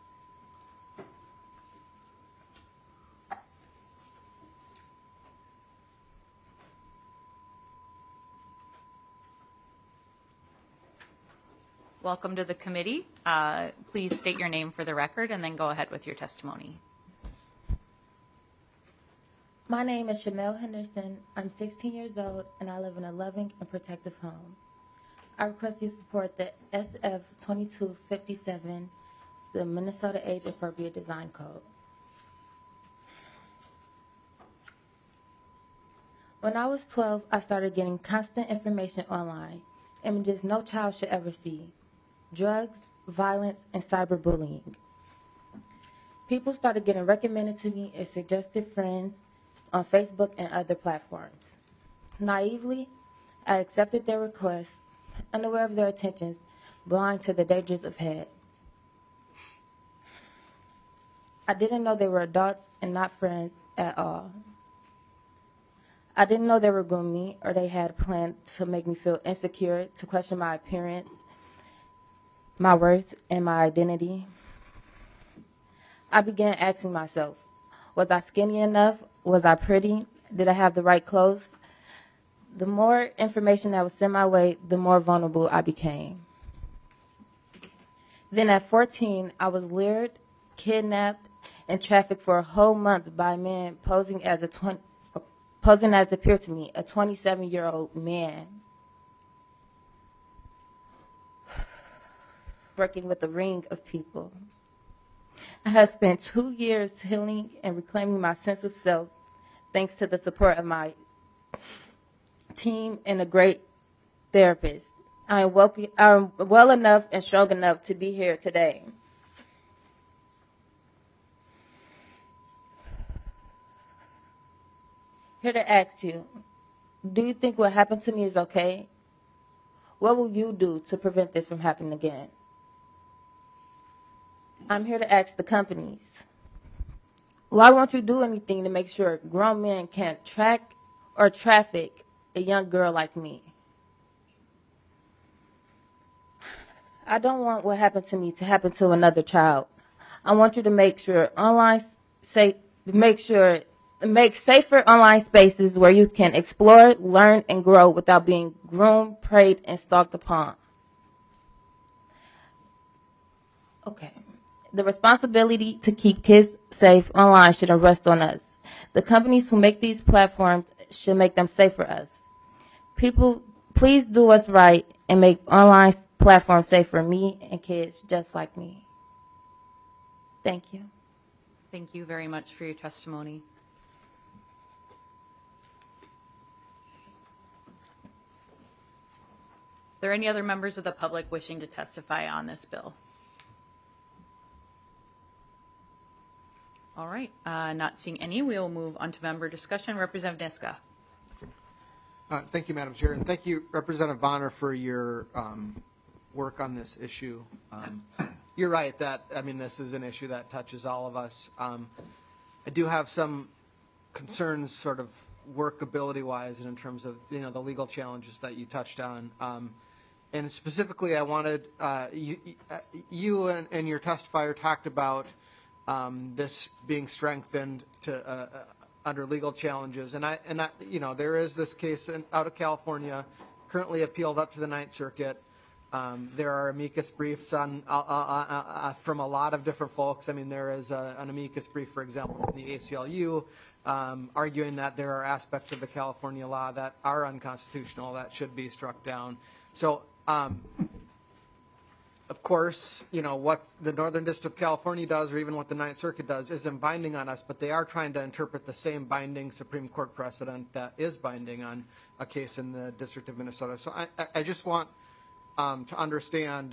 Welcome to the committee. Uh, please state your name for the record and then go ahead with your testimony. My name is Shamel Henderson. I'm sixteen years old and I live in a loving and protective home. I request you support the S F twenty-two fifty-seven, the Minnesota Age Appropriate Design Code. When I was twelve, I started getting constant information online, images no child should ever see. Drugs, violence, and cyberbullying. People started getting recommended to me as suggested friends on Facebook and other platforms. Naively, I accepted their requests, unaware of their intentions, blind to the dangers ahead. I didn't know they were adults and not friends at all. I didn't know they were grooming me or they had a plan to make me feel insecure, to question my appearance, my worth, and my identity. I began asking myself, was I skinny enough? Was I pretty? Did I have the right clothes? The more information that was sent my way, the more vulnerable I became. Then at fourteen, I was lured, kidnapped, and trafficked for a whole month by a man posing as a twenty, posing as appeared to me, a twenty-seven-year-old man. Working with a ring of people. I have spent two years healing and reclaiming my sense of self thanks to the support of my team and a great therapist. I am well, I am well enough and strong enough to be here today. Here to ask you, do you think what happened to me is okay? What will you do to prevent this from happening again? I'm here to ask the companies, why won't you do anything to make sure grown men can't track or traffic a young girl like me? I don't want what happened to me to happen to another child. I want you to make sure online say make sure make safer online spaces where you can explore, learn, and grow without being groomed, preyed, and stalked upon. Okay. The responsibility to keep kids safe online should rest on us. The companies who make these platforms should make them safe for us. People, please do what's right and make online platforms safe for me and kids just like me. Thank you. Thank you very much for your testimony. Are there any other members of the public wishing to testify on this bill? All right, uh, not seeing any, we will move on to member discussion. Representative Niska. Uh, thank you, Madam Chair, and thank you, Representative Bonner, for your um, work on this issue. Um, you're right that, I mean, this is an issue that touches all of us. Um, I do have some concerns sort of workability-wise and in terms of, you know, the legal challenges that you touched on. Um, and specifically, I wanted, uh, you, you and, and your testifier talked about Um, this being strengthened to uh, uh, under legal challenges, and I and I, you know, there is this case in, out of California, currently appealed up to the Ninth Circuit, Um, there are amicus briefs on uh, uh, uh, uh, from a lot of different folks. I mean, there is a, an amicus brief, for example, from the A C L U, um, arguing that there are aspects of the California law that are unconstitutional that should be struck down. So, um, of course, you know, what the Northern District of California does, or even what the Ninth Circuit does, isn't binding on us, but they are trying to interpret the same binding Supreme Court precedent that is binding on a case in the District of Minnesota. So I, I just want um, to understand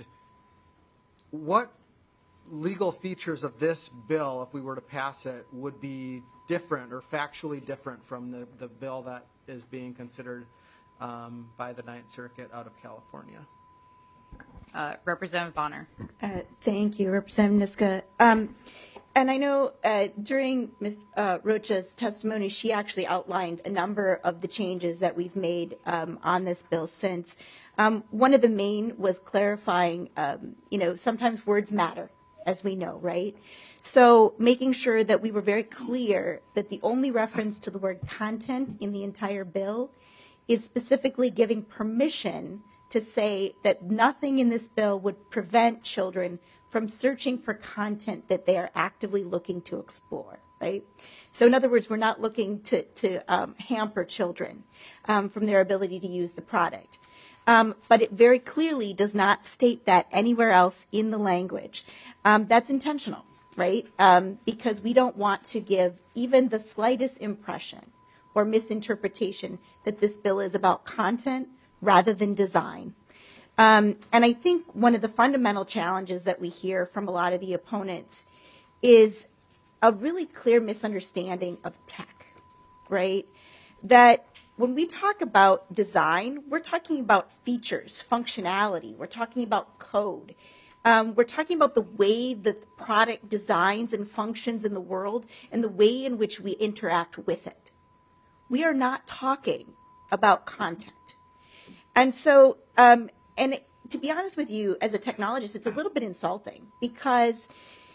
what legal features of this bill, if we were to pass it, would be different or factually different from the, the bill that is being considered um, by the Ninth Circuit out of California. Uh, Representative Bonner. Uh, thank you, Representative Niska. Um, and I know uh, during Miz Uh, Rocha's testimony, she actually outlined a number of the changes that we've made um, on this bill since. Um, one of the main was clarifying, um, you know, sometimes words matter, as we know, right? So making sure that we were very clear that the only reference to the word content in the entire bill is specifically giving permission to say that nothing in this bill would prevent children from searching for content that they are actively looking to explore, right? So in other words, we're not looking to, to um, hamper children um, from their ability to use the product. Um, but it very clearly does not state that anywhere else in the language. Um, that's intentional, right? Um, because we don't want to give even the slightest impression or misinterpretation that this bill is about content rather than design. Um, and I think one of the fundamental challenges that we hear from a lot of the opponents is a really clear misunderstanding of tech, right? That when we talk about design, we're talking about features, functionality, we're talking about code. Um, we're talking about the way that the product designs and functions in the world and the way in which we interact with it. We are not talking about content. And so, um, and it, to be honest with you, as a technologist, it's a little bit insulting because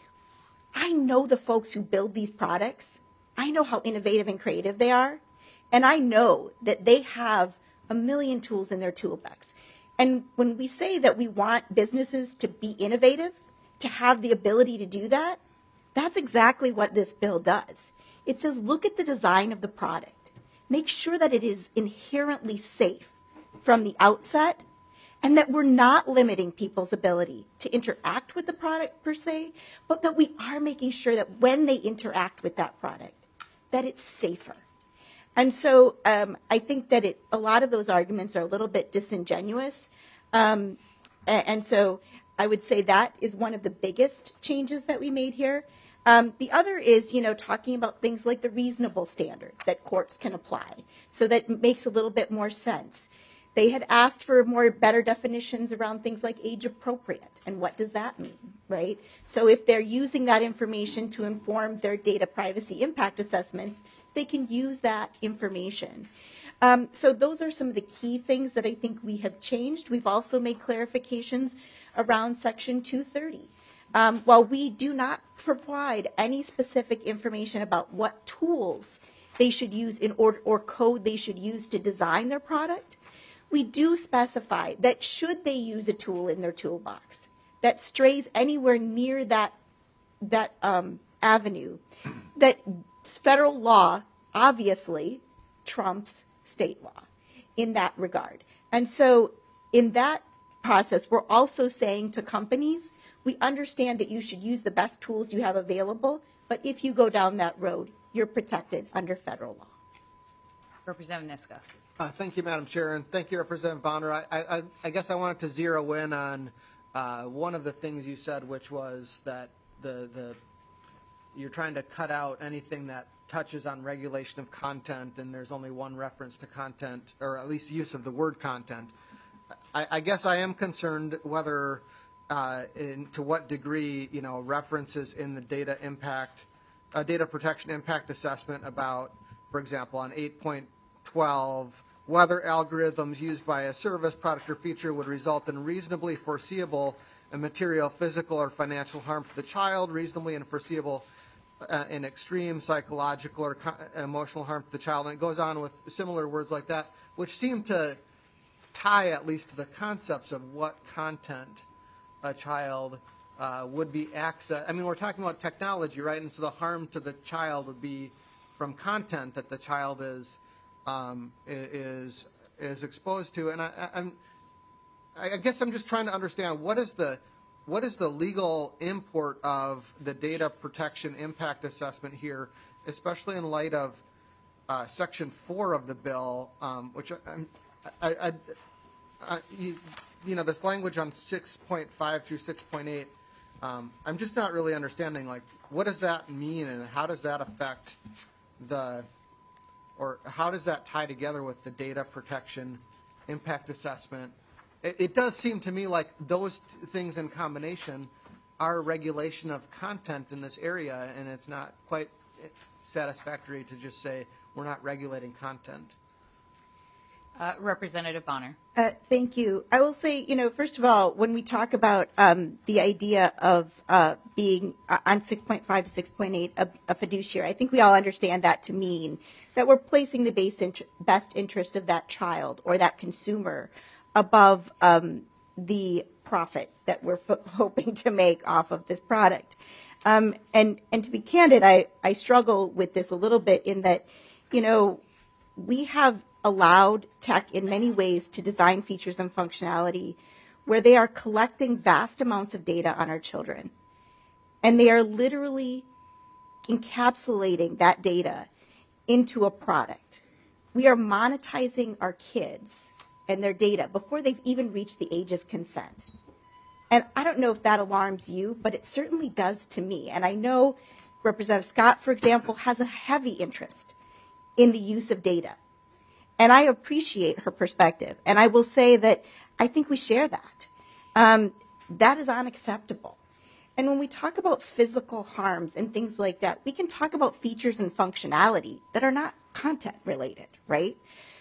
I know the folks who build these products. I know how innovative and creative they are. And I know that they have a million tools in their toolbox. And when we say that we want businesses to be innovative, to have the ability to do that, that's exactly what this bill does. It says, look at the design of the product. Make sure that it is inherently safe from the outset, and that we're not limiting people's ability to interact with the product per se, but that we are making sure that when they interact with that product, that it's safer. And so um, I think that it, a lot of those arguments are a little bit disingenuous. Um, and, and so I would say that is one of the biggest changes that we made here. Um, the other is, you know, talking about things like the reasonable standard that courts can apply. So that makes a little bit more sense. They had asked for more better definitions around things like age appropriate. And what does that mean, right? So if they're using that information to inform their data privacy impact assessments, they can use that information. Um, so those are some of the key things that I think we have changed. We've also made clarifications around Section two thirty. Um, while we do not provide any specific information about what tools they should use in order, or code they should use to design their product, we do specify that should they use a tool in their toolbox that strays anywhere near that, that um, avenue, that federal law obviously trumps state law in that regard. And so in that process, we're also saying to companies, we understand that you should use the best tools you have available, but if you go down that road, you're protected under federal law. Representative Niska. Uh, thank you, Madam Chair, and thank you, Representative Bonner. I, I, I guess I wanted to zero in on uh, one of the things you said, which was that the, the you're trying to cut out anything that touches on regulation of content, and there's only one reference to content, or at least use of the word content. I, I guess I am concerned whether, uh, in, to what degree, you know, references in the data impact, uh, data protection impact assessment about, for example, on eight point twelve, whether algorithms used by a service, product, or feature would result in reasonably foreseeable and material, physical, or financial harm to the child, reasonably and foreseeable uh, and extreme psychological or co- emotional harm to the child. And it goes on with similar words like that, which seem to tie at least to the concepts of what content a child uh, would be access. I mean, we're talking about technology, right? And so the harm to the child would be from content that the child is um, is is exposed to. And I, I'm, I guess I'm just trying to understand what is the what is the legal import of the data protection impact assessment here, especially in light of uh, Section Four of the bill, um, which I'm, I, I, I you, you know, this language on six point five through six point eight. Um, I'm just not really understanding, like, what does that mean and how does that affect the, or how does that tie together with the data protection impact assessment? It, it does seem to me like those t- things in combination are regulation of content in this area, and it's not quite satisfactory to just say we're not regulating content. Uh, Representative Bonner. Uh, thank you. I will say, you know, first of all, when we talk about um, the idea of uh, being uh, on six point five to six point eight a, a fiduciary, I think we all understand that to mean that we're placing the base int- best interest of that child or that consumer above um, the profit that we're f- hoping to make off of this product. Um, and, and to be candid, I, I struggle with this a little bit in that, you know, we have allowed tech in many ways to design features and functionality where they are collecting vast amounts of data on our children. And they are literally encapsulating that data into a product. We are monetizing our kids and their data before they've even reached the age of consent. And I don't know if that alarms you, but it certainly does to me. And I know Representative Scott, for example, has a heavy interest in the use of data. And I appreciate her perspective. And I will say that I think we share that. Um, that is unacceptable. And when we talk about physical harms and things like that, we can talk about features and functionality that are not content related, right?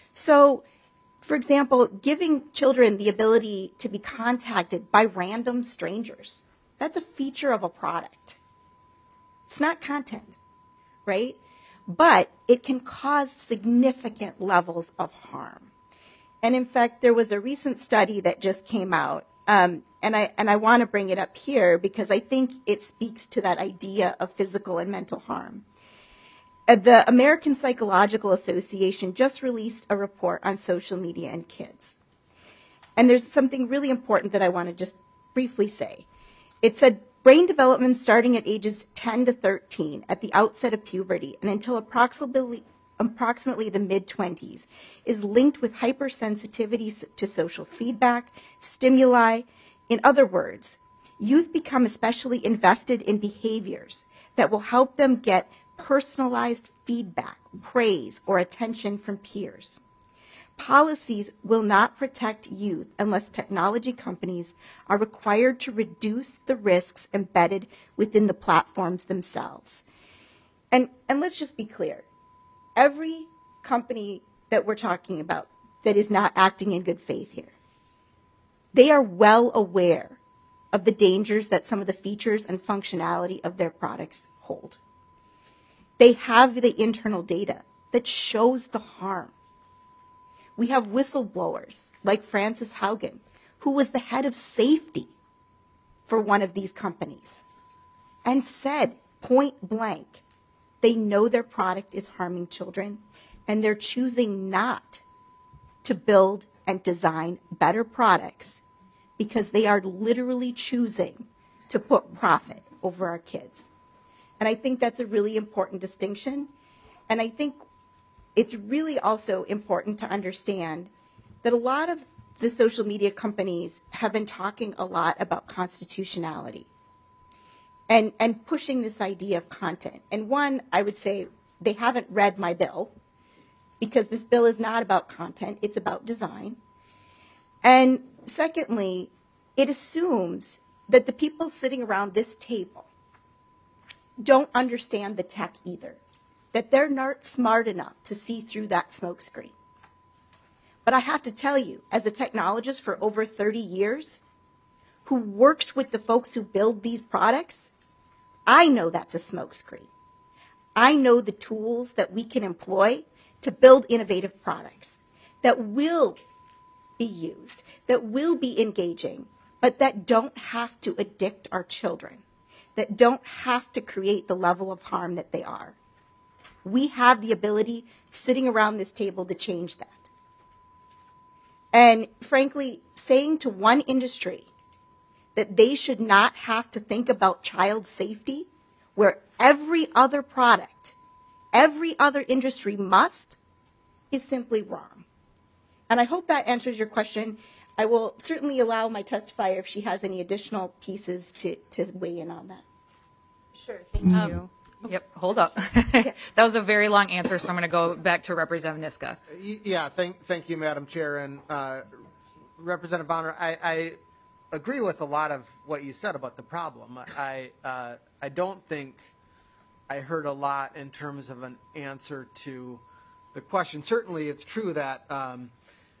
So, for example, giving children the ability to be contacted by random strangers, that's a feature of a product. It's not content, right? But it can cause significant levels of harm. And in fact, there was a recent study that just came out, um, and I and I want to bring it up here because I think it speaks to that idea of physical and mental harm. Uh, the American Psychological Association just released a report on social media and kids. And there's something really important that I want to just briefly say. It said brain development starting at ages ten to thirteen at the outset of puberty and until approximately, approximately the mid-twenties is linked with hypersensitivity to social feedback, stimuli. In other words, youth become especially invested in behaviors that will help them get personalized feedback, praise, or attention from peers. Policies will not protect youth unless technology companies are required to reduce the risks embedded within the platforms themselves. And, and let's just be clear. Every company that we're talking about that is not acting in good faith here, they are well aware of the dangers that some of the features and functionality of their products hold. They have the internal data that shows the harm. We have whistleblowers like Frances Haugen, who was the head of safety for one of these companies, and said point blank, they know their product is harming children, and they're choosing not to build and design better products because they are literally choosing to put profit over our kids. And I think that's a really important distinction. And I think it's really also important to understand that a lot of the social media companies have been talking a lot about constitutionality and, and pushing this idea of content. And one, I would say they haven't read my bill because this bill is not about content, it's about design. And secondly, it assumes that the people sitting around this table don't understand the tech either, that they're not smart enough to see through that smokescreen. But I have to tell you, as a technologist for over thirty years, who works with the folks who build these products, I know that's a smokescreen. I know the tools that we can employ to build innovative products that will be used, that will be engaging, but that don't have to addict our children, that don't have to create the level of harm that they are. We have the ability, sitting around this table, to change that. And frankly, saying to one industry that they should not have to think about child safety, where every other product, every other industry must, is simply wrong. And I hope that answers your question. I will certainly allow my testifier, if she has any additional pieces, to, to weigh in on that. Sure, thank you. Um, Yep, hold up. That was a very long answer, so I'm going to go back to Representative Niska. Yeah, thank, thank you, Madam Chair. And uh, Representative Bonner, I, I agree with a lot of what you said about the problem. I, uh, I don't think I heard a lot in terms of an answer to the question. Certainly, it's true that um,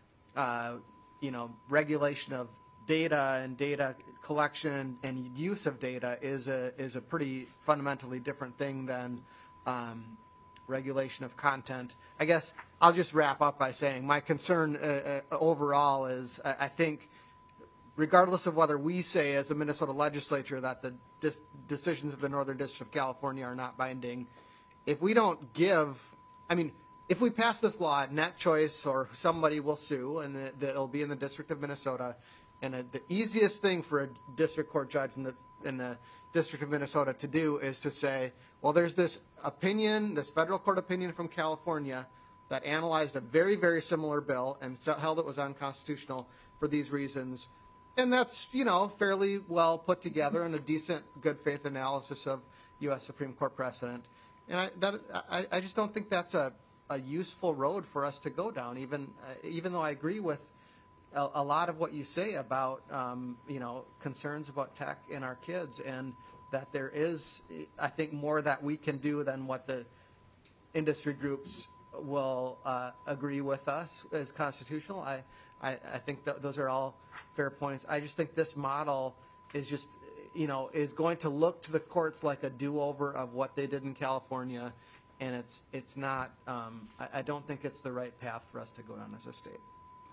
uh, you know, regulation of data and data collection and use of data is a is a pretty fundamentally different thing than um, regulation of content. I guess I'll just wrap up by saying my concern uh, uh, overall is uh, I think, regardless of whether we say as a Minnesota legislature that the dis- decisions of the Northern District of California are not binding, if we don't give, I mean, if we pass this law, Net Choice or somebody will sue, and it, it'll be in the District of Minnesota. And a, the easiest thing for a district court judge in the in the District of Minnesota to do is to say, well, there's this opinion, this federal court opinion from California that analyzed a very, very similar bill and so held it was unconstitutional for these reasons. And that's, you know, fairly well put together and a decent good faith analysis of U S Supreme Court precedent. And I, that, I, I just don't think that's a, a useful road for us to go down, even uh, even though I agree with A, a lot of what you say about, um, you know, concerns about tech and our kids, and that there is, I think, more that we can do than what the industry groups will uh, agree with us as constitutional. I, I, I think th- those are all fair points. I just think this model is just, you know, is going to look to the courts like a do-over of what they did in California, and it's it's not. Um, I, I don't think it's the right path for us to go down as a state.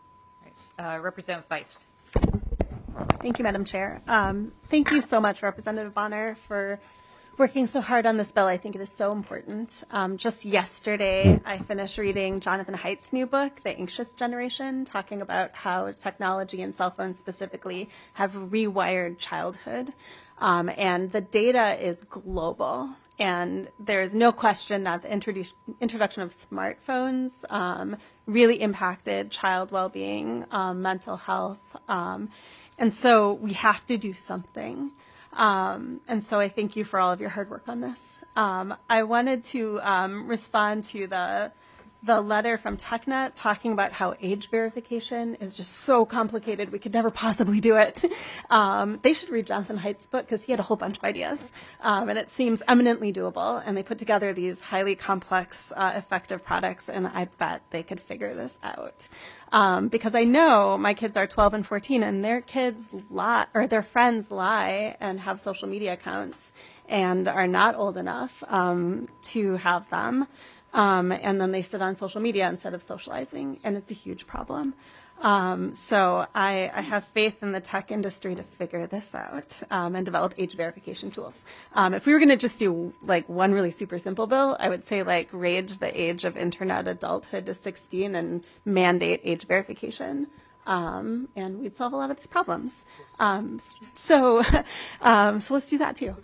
Uh, Representative Feist. Thank you, Madam Chair. Um, thank you so much, Representative Bonner, for working so hard on this bill. I think it is so important. Um, just yesterday, I finished reading Jonathan Haidt's new book, The Anxious Generation, talking about how technology and cell phones specifically have rewired childhood. Um, and the data is global. And there's no question that the introdu- introduction of smartphones um, really impacted child well-being, um, mental health. Um, and so we have to do something. Um, and so I thank you for all of your hard work on this. Um, I wanted to um, respond to the the letter from TechNet talking about how age verification is just so complicated, we could never possibly do it. Um, they should read Jonathan Haidt's book because he had a whole bunch of ideas, um, and it seems eminently doable. And they put together these highly complex, uh, effective products, and I bet they could figure this out. Um, because I know my kids are twelve and fourteen, and their kids lie, or their friends lie and have social media accounts and are not old enough um, to have them. Um, and then they sit on social media instead of socializing, and it's a huge problem. Um, so I, I have faith in the tech industry to figure this out um, and develop age verification tools. Um, if we were going to just do like one really super simple bill, I would say like raise the age of internet adulthood to sixteen and mandate age verification. Um, and we'd solve a lot of these problems. Um, so, um, so let's do that too.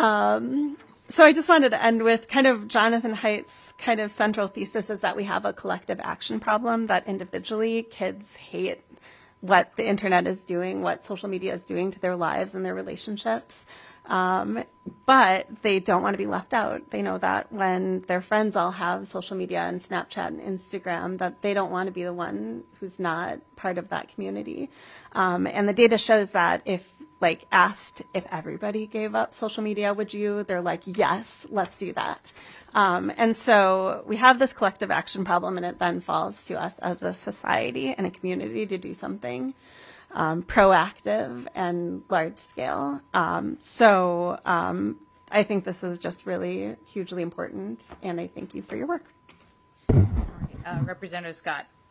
Um, So I just wanted to end with kind of Jonathan Haidt's kind of central thesis is that we have a collective action problem, that individually kids hate what the internet is doing, what social media is doing to their lives and their relationships. Um, but they don't want to be left out. They know that when their friends all have social media and Snapchat and Instagram, that they don't want to be the one who's not part of that community. Um, and the data shows that if like asked if everybody gave up social media, would you? They're like, yes, let's do that. Um, and so we have this collective action problem, and it then falls to us as a society and a community to do something um, proactive and large scale. Um, so um, I think this is just really hugely important, and I thank you for your work. Uh, Representative Scott.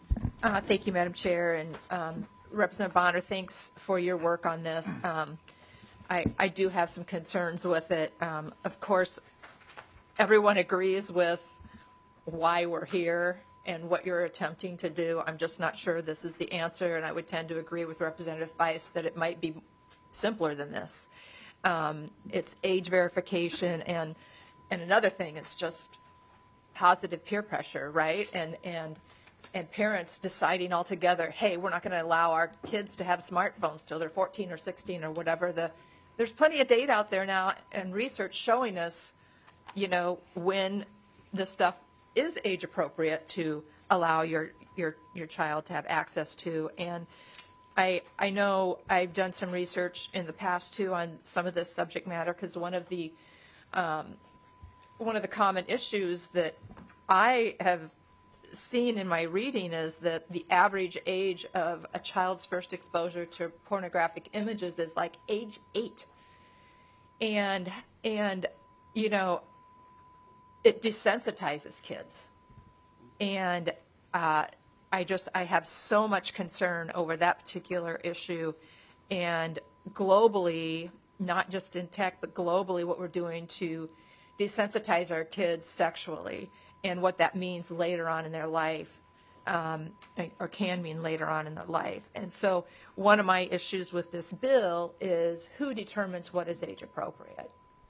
Uh, Thank you, Madam Chair, and um, Representative Bonner, thanks for your work on this. Um, I, I do have some concerns with it. Um, Of course, everyone agrees with why we're here and what you're attempting to do. I'm just not sure this is the answer, and I would tend to agree with Representative Feist that it might be simpler than this. Um, It's age verification, and, and another thing, it's just positive peer pressure, right? And, and and parents deciding altogether, hey, we're not going to allow our kids to have smartphones till they're fourteen or sixteen or whatever. The, there's plenty of data out there now and research showing us, you know, when this stuff is age appropriate to allow your your your child to have access to. And I I know I've done some research in the past too on some of this subject matter, because one of the um, one of the common issues that I have seen in my reading is that the average age of a child's first exposure to pornographic images is like age eight. And, and you know, it desensitizes kids. And uh, I just, I have so much concern over that particular issue. And globally, not just in tech, but globally, what we're doing to desensitize our kids sexually and what that means later on in their life, um, or can mean later on in their life. And so one of my issues with this bill is who determines what is age appropriate.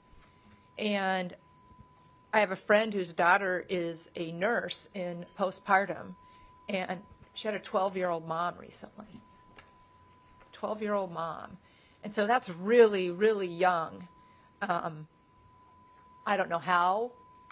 And I have a friend whose daughter is a nurse in postpartum, and she had a twelve-year-old mom recently. twelve-year-old mom. And so that's really, really young. Um, I don't know how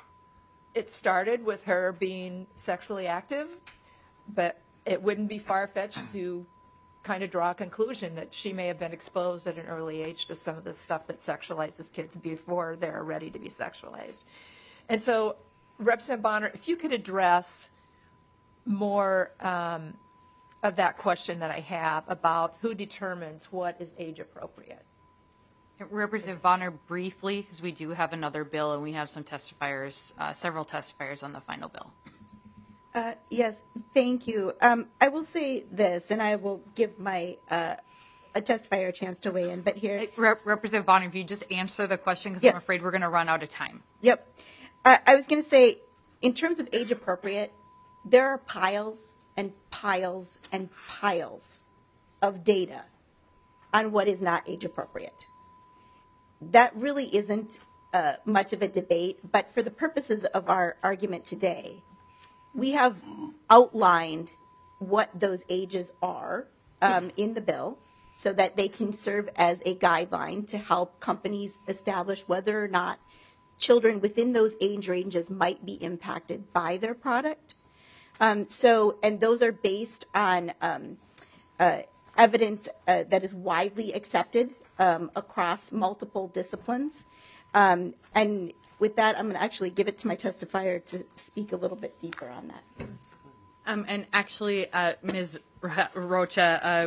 it started with her being sexually active, but it wouldn't be far-fetched to kind of draw a conclusion that she may have been exposed at an early age to some of the stuff that sexualizes kids before they're ready to be sexualized. And so, Representative Bonner, if you could address more um, of that question that I have about who determines what is age appropriate. Representative Bonner, briefly, because we do have another bill and we have some testifiers, uh, several testifiers on the final bill. Uh, yes, thank you. Um, I will say this, and I will give my uh, a testifier a chance to weigh in. But here, Rep- Representative Bonner, if you just answer the question, because Yep. I'm afraid we're going to run out of time. Yep. Uh, I was going to say, in terms of age appropriate, there are piles and piles and piles of data on what is not age appropriate. That really isn't uh, much of a debate, but for the purposes of our argument today, we have outlined what those ages are um, in the bill so that they can serve as a guideline to help companies establish whether or not children within those age ranges might be impacted by their product. Um, so, and those are based on um, uh, evidence uh, that is widely accepted um, across multiple disciplines. Um, and with that, I'm going to actually give it to my testifier to speak a little bit deeper on that. Um, and actually, uh, Miz Rocha, uh,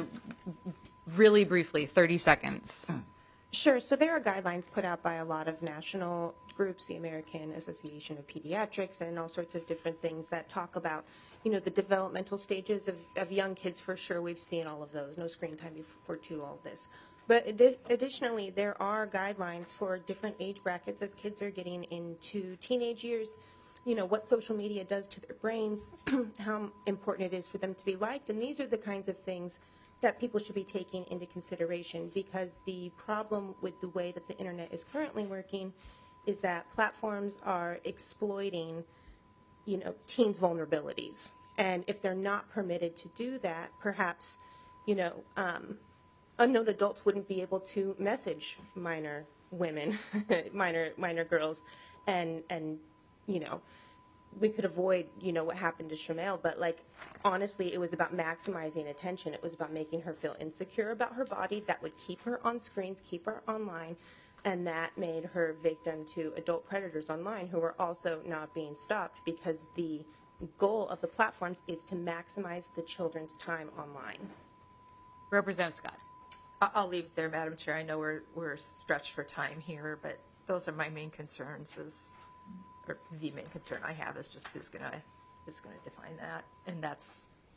really briefly, thirty seconds. Sure. So there are guidelines put out by a lot of national groups, the American Association of Pediatrics, and all sorts of different things that talk about, you know, the developmental stages of, of young kids. For sure, we've seen all of those. No screen time before two, all of this. But adi- additionally, there are guidelines for different age brackets as kids are getting into teenage years. You know, what social media does to their brains, how important it is for them to be liked. And these are the kinds of things that people should be taking into consideration, because the problem with the way that the internet is currently working is that platforms are exploiting, you know, teens' vulnerabilities. And if they're not permitted to do that, perhaps, you know, um, unknown adults wouldn't be able to message minor women, minor minor girls, and and you know, we could avoid, you know, what happened to Shamel. But like, honestly, it was about maximizing attention. It was about making her feel insecure about her body. That would keep her on screens, keep her online, and that made her victim to adult predators online who were also not being stopped, because the goal of the platforms is to maximize the children's time online. Representative Scott. I- I'll leave it there, Madam Chair. I know we're we're stretched for time here, but those are my main concerns. Is or the main concern I have is just who's gonna who's gonna define that, and that's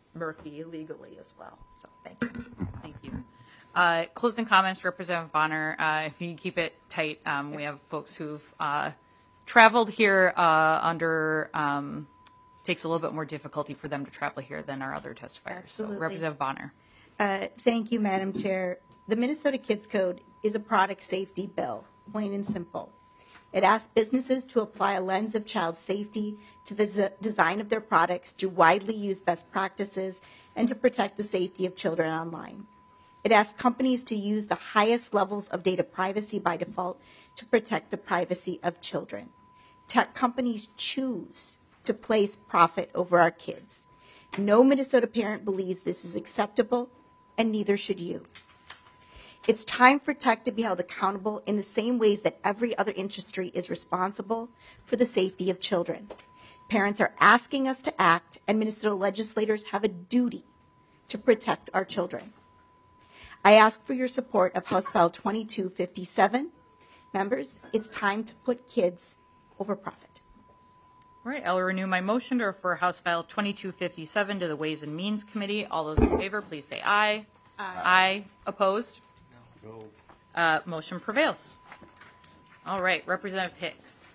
murky legally as well. So thank you. Thank you. Uh, closing comments, Representative Bonner. Uh, if you keep it tight, um, we have folks who've uh, traveled here uh, under, um, takes a little bit more difficulty for them to travel here than our other testifiers. Absolutely. So Representative Bonner. Uh, Thank you, Madam Chair. The Minnesota Kids Code is a product safety bill, plain and simple. It asks businesses to apply a lens of child safety to the z- design of their products through widely used best practices and to protect the safety of children online. It asks companies to use the highest levels of data privacy by default to protect the privacy of children. Tech companies choose to place profit over our kids. No Minnesota parent believes this is acceptable, and neither should you. It's time for tech to be held accountable in the same ways that every other industry is responsible for the safety of children. Parents are asking us to act, and Minnesota legislators have a duty to protect our children. I ask for your support of House File twenty-two fifty-seven. Members, it's time to put kids over profit. All right, I'll renew my motion to refer House File twenty-two fifty-seven to the Ways and Means Committee. All those in favor, please say aye. Aye. Aye. Opposed? No. Uh, motion prevails. All right, Representative Hicks.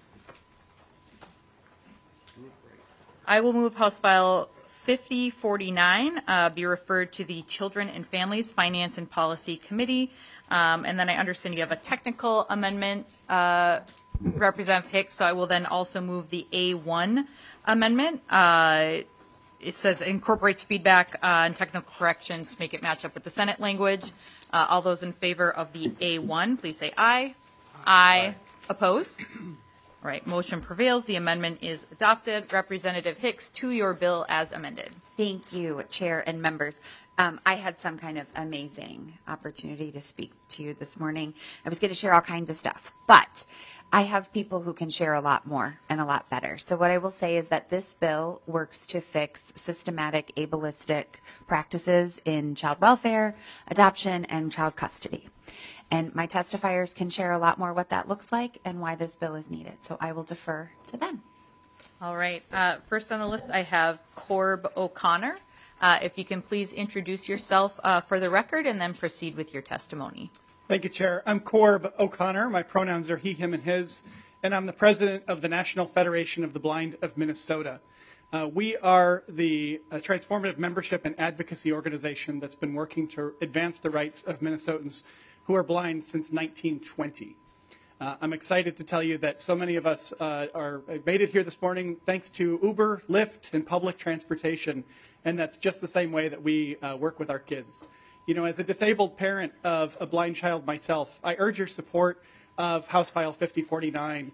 I will move House File fifty forty-nine uh, be referred to the Children and Families Finance and Policy Committee. Um, and then I understand you have a technical amendment, uh, Representative Hicks, so I will then also move the A one amendment. Uh, it says incorporates feedback uh, and technical corrections to make it match up with the Senate language. Uh, all those in favor of the A one, please say aye. Aye. Aye. Opposed? All right, motion prevails. The amendment is adopted. Representative Hicks, to your bill as amended. Thank you, Chair and members. Um, I had some kind of amazing opportunity to speak to you this morning. I was going to share all kinds of stuff, but I have people who can share a lot more and a lot better. So what I will say is that this bill works to fix systematic ableistic practices in child welfare, adoption, and child custody. And my testifiers can share a lot more what that looks like and why this bill is needed. So I will defer to them. All right. Uh, first on the list, I have Corb O'Connor. Uh, if you can please introduce yourself uh, for the record and then proceed with your testimony. Thank you, Chair. I'm Corb O'Connor. My pronouns are he, him, and his, and I'm the president of the National Federation of the Blind of Minnesota. Uh, we are the uh, transformative membership and advocacy organization that's been working to advance the rights of Minnesotans who are blind since nineteen twenty. Uh, I'm excited to tell you that so many of us uh, are made it here this morning thanks to Uber, Lyft, and public transportation, and that's just the same way that we uh, work with our kids. You know, as a disabled parent of a blind child myself, I urge your support of House File fifty forty-nine.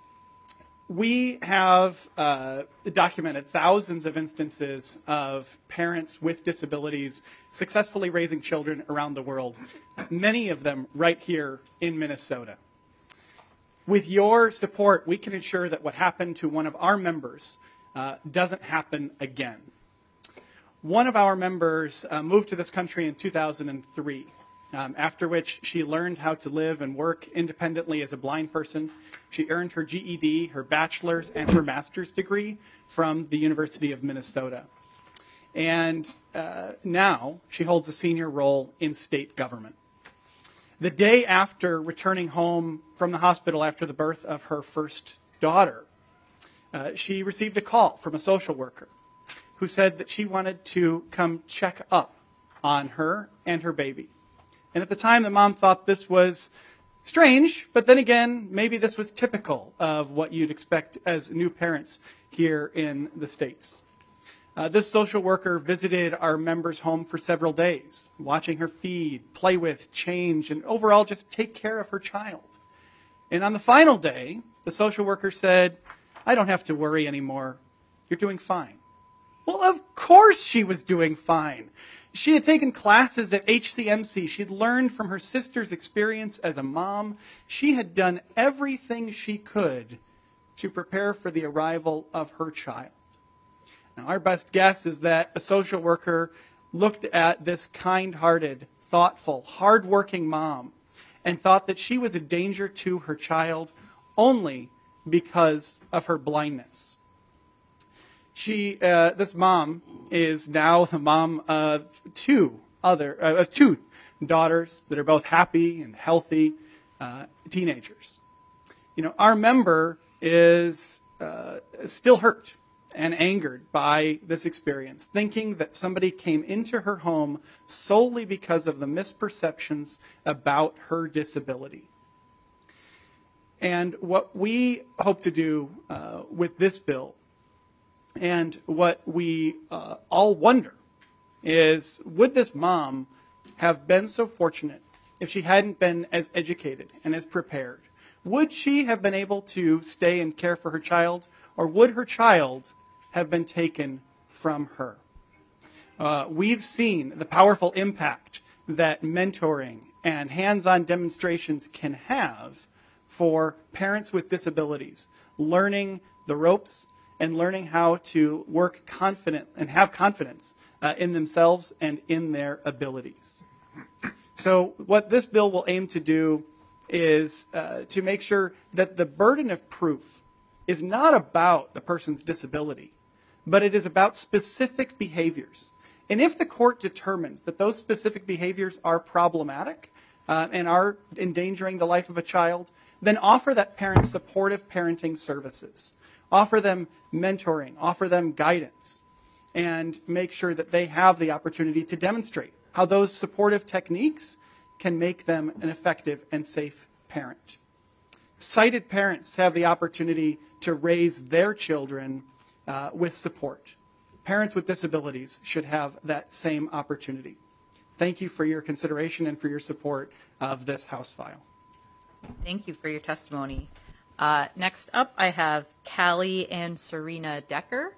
We have uh, documented thousands of instances of parents with disabilities successfully raising children around the world, many of them right here in Minnesota. With your support, we can ensure that what happened to one of our members uh, doesn't happen again. One of our members uh, moved to this country in two thousand three, um, after which she learned how to live and work independently as a blind person. She earned her G E D, her bachelor's, and her master's degree from the University of Minnesota. And uh, now she holds a senior role in state government. The day after returning home from the hospital after the birth of her first daughter, uh, she received a call from a social worker who said that she wanted to come check up on her and her baby. And at the time, the mom thought this was strange, but then again, maybe this was typical of what you'd expect as new parents here in the States. Uh, this social worker visited our member's home for several days, watching her feed, play with, change, and overall just take care of her child. And on the final day, the social worker said, "I don't have to worry anymore. You're doing fine." Well, of course she was doing fine. She had taken classes at H C M C. She'd learned from her sister's experience as a mom. She had done everything she could to prepare for the arrival of her child. Now, our best guess is that a social worker looked at this kind-hearted, thoughtful, hardworking mom and thought that she was a danger to her child only because of her blindness. She, uh, this mom is now the mom of two other, uh, of two daughters that are both happy and healthy uh, teenagers. You know, our member is uh, still hurt and angered by this experience, thinking that somebody came into her home solely because of the misperceptions about her disability. And what we hope to do uh, with this bill, and what we uh, all wonder, is would this mom have been so fortunate if she hadn't been as educated and as prepared? Would she have been able to stay and care for her child, or would her child have been taken from her? Uh, we've seen the powerful impact that mentoring and hands-on demonstrations can have for parents with disabilities, learning the ropes and learning how to work confident and have confidence uh, in themselves and in their abilities. So what this bill will aim to do is uh, to make sure that the burden of proof is not about the person's disability, but it is about specific behaviors. And if the court determines that those specific behaviors are problematic uh, and are endangering the life of a child, then offer that parent supportive parenting services. Offer them mentoring, offer them guidance, and make sure that they have the opportunity to demonstrate how those supportive techniques can make them an effective and safe parent. Sighted parents have the opportunity to raise their children uh, with support. Parents with disabilities should have that same opportunity. Thank you for your consideration and for your support of this House file. Thank you for your testimony. Uh, next up, I have Callie and Serena Decker.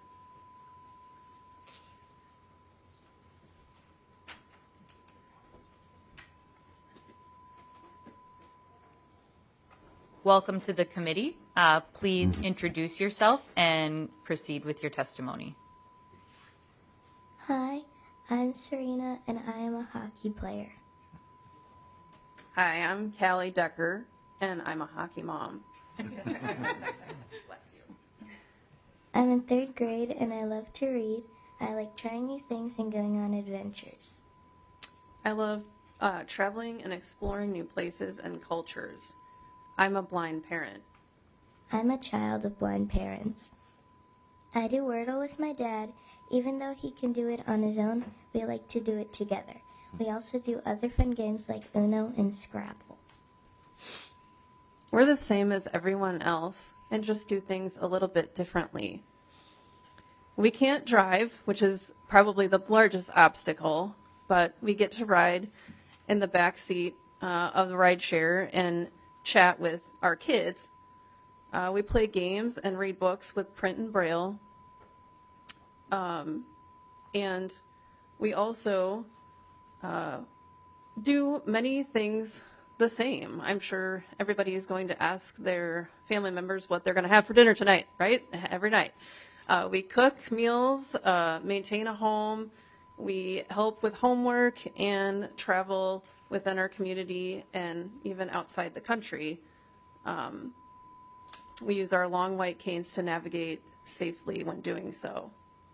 Welcome to the committee. Uh, please introduce yourself and proceed with your testimony. Hi, I'm Serena, and I am a hockey player. Hi, I'm Callie Decker, and I'm a hockey mom. I'm in third grade, and I love to read. I like trying new things and going on adventures. I love uh, traveling and exploring new places and cultures. I'm a blind parent. I'm a child of blind parents. I do Wordle with my dad. Even though he can do it on his own, we like to do it together. We also do other fun games like Uno and Scrabble. We're the same as everyone else and just do things a little bit differently. We can't drive, which is probably the largest obstacle, but we get to ride in the back seat uh, of the rideshare and chat with our kids. Uh, we play games and read books with print and braille. Um, and we also uh, do many things the same. I'm sure everybody is going to ask their family members what they're going to have for dinner tonight, right? Every night. Uh, we cook meals, uh, maintain a home, we help with homework, and travel within our community and even outside the country. Um, we use our long white canes to navigate safely when doing so.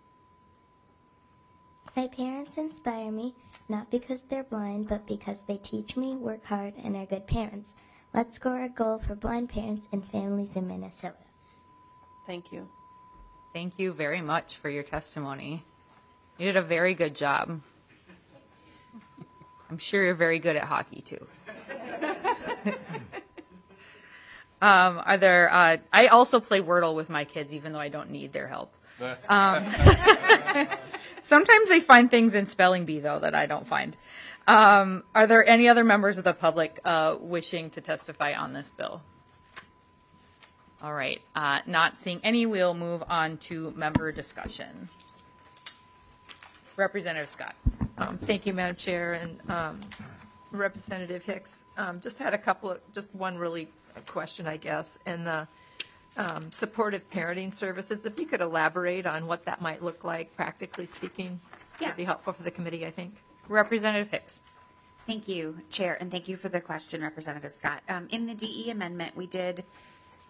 My parents inspire me, not because they're blind, but because they teach me, work hard, and are good parents. Let's score a goal for blind parents and families in Minnesota. Thank you. Thank you very much for your testimony. You did a very good job. I'm sure you're very good at hockey, too. um, are there? Uh, I also play Wordle with my kids, even though I don't need their help. Um, sometimes they find things in spelling bee, though, that I don't find. Um, are there any other members of the public uh, wishing to testify on this bill? All right. Uh, not seeing any, we'll move on to member discussion. Representative Scott. Um, thank you, Madam Chair, and um, Representative Hicks. Um, just had a couple of, just one really question, I guess, in the um, supportive parenting services. If you could elaborate on what that might look like, practically speaking, Yeah. would be helpful for the committee, I think. Representative Hicks. Thank you, Chair, and thank you for the question, Representative Scott. Um, in the D E amendment, we did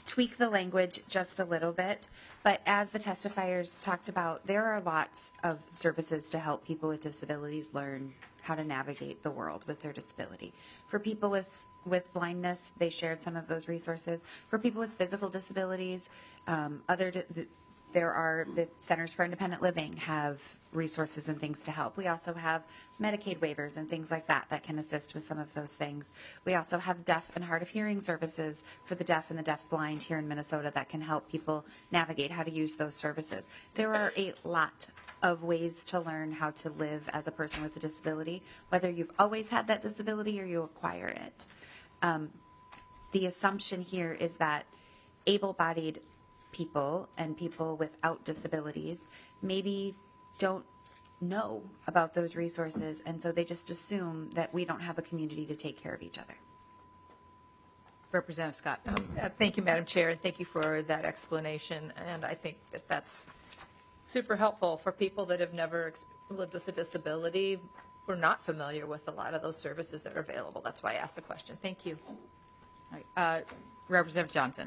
tweak the language just a little bit. But as the testifiers talked about, there are lots of services to help people with disabilities learn how to navigate the world with their disability. For people with, with blindness, they shared some of those resources. For people with physical disabilities, um, other di- the, there are the Centers for Independent Living have resources and things to help. We also have Medicaid waivers and things like that that can assist with some of those things. We also have deaf and hard of hearing services for the deaf and the deaf-blind here in Minnesota that can help people navigate how to use those services. There are a lot of ways to learn how to live as a person with a disability, whether you've always had that disability or you acquire it. Um, the assumption here is that able-bodied people and people without disabilities maybe don't know about those resources, and so they just assume that we don't have a community to take care of each other. Representative Scott. Um, uh, thank you, Madam Chair, and thank you for that explanation. And I think that that's super helpful for people that have never ex- lived with a disability. We're not familiar with a lot of those services that are available. That's why I asked the question. Thank you. All right, uh, Representative Johnson.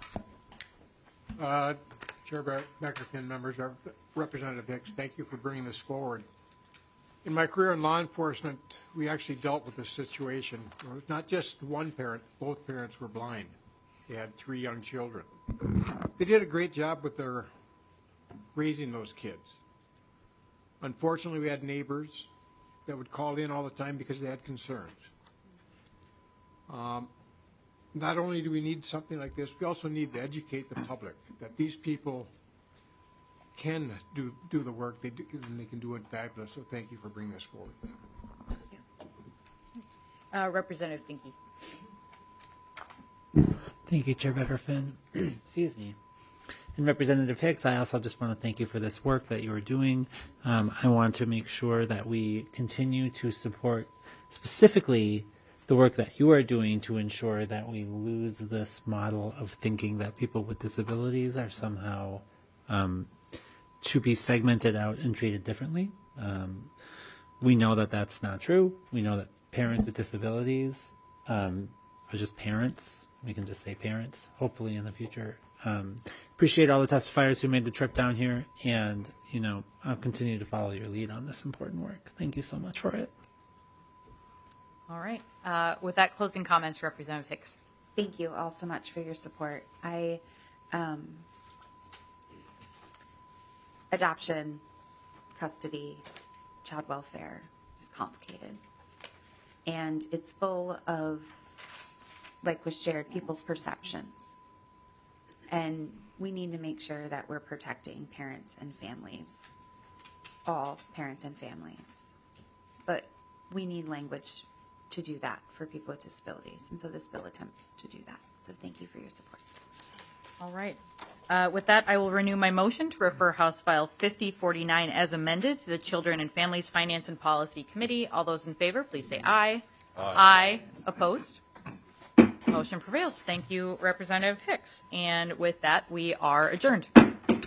Uh, Chair Beckerkin, members, Representative Hicks, thank you for bringing this forward. In my career in law enforcement, we actually dealt with this situation. It was not just one parent, both parents were blind. They had three young children. They did a great job with their raising those kids. Unfortunately, we had neighbors that would call in all the time because they had concerns. Um, Not only do we need something like this, we also need to educate the public that these people can do do the work they do, and they can do it fabulous. So thank you for bringing this forward. Uh, Representative Finke. Thank you, Chair Beckerfin. Excuse me. And Representative Hicks, I also just want to thank you for this work that you are doing. Um, I want to make sure that we continue to support specifically the work that you are doing to ensure that we lose this model of thinking that people with disabilities are somehow um, to be segmented out and treated differently. Um, we know that that's not true. We know that parents with disabilities um, are just parents. We can just say parents, hopefully in the future. Um, appreciate all the testifiers who made the trip down here, and, you know, I'll continue to follow your lead on this important work. Thank you so much for it. All right. Uh, with that, closing comments, Representative Hicks. Thank you all so much for your support. I, um, adoption, custody, child welfare is complicated. And it's full of, like was shared, people's perceptions. And we need to make sure that we're protecting parents and families, all parents and families. But we need language to do that for people with disabilities. And so this bill attempts to do that. So thank you for your support. All right. Uh, with that, I will renew my motion to refer House File fifty forty-nine as amended to the Children and Families Finance and Policy Committee. All those in favor, please say aye. Aye. Aye. Opposed? Motion prevails. Thank you, Representative Hicks. And with that, we are adjourned.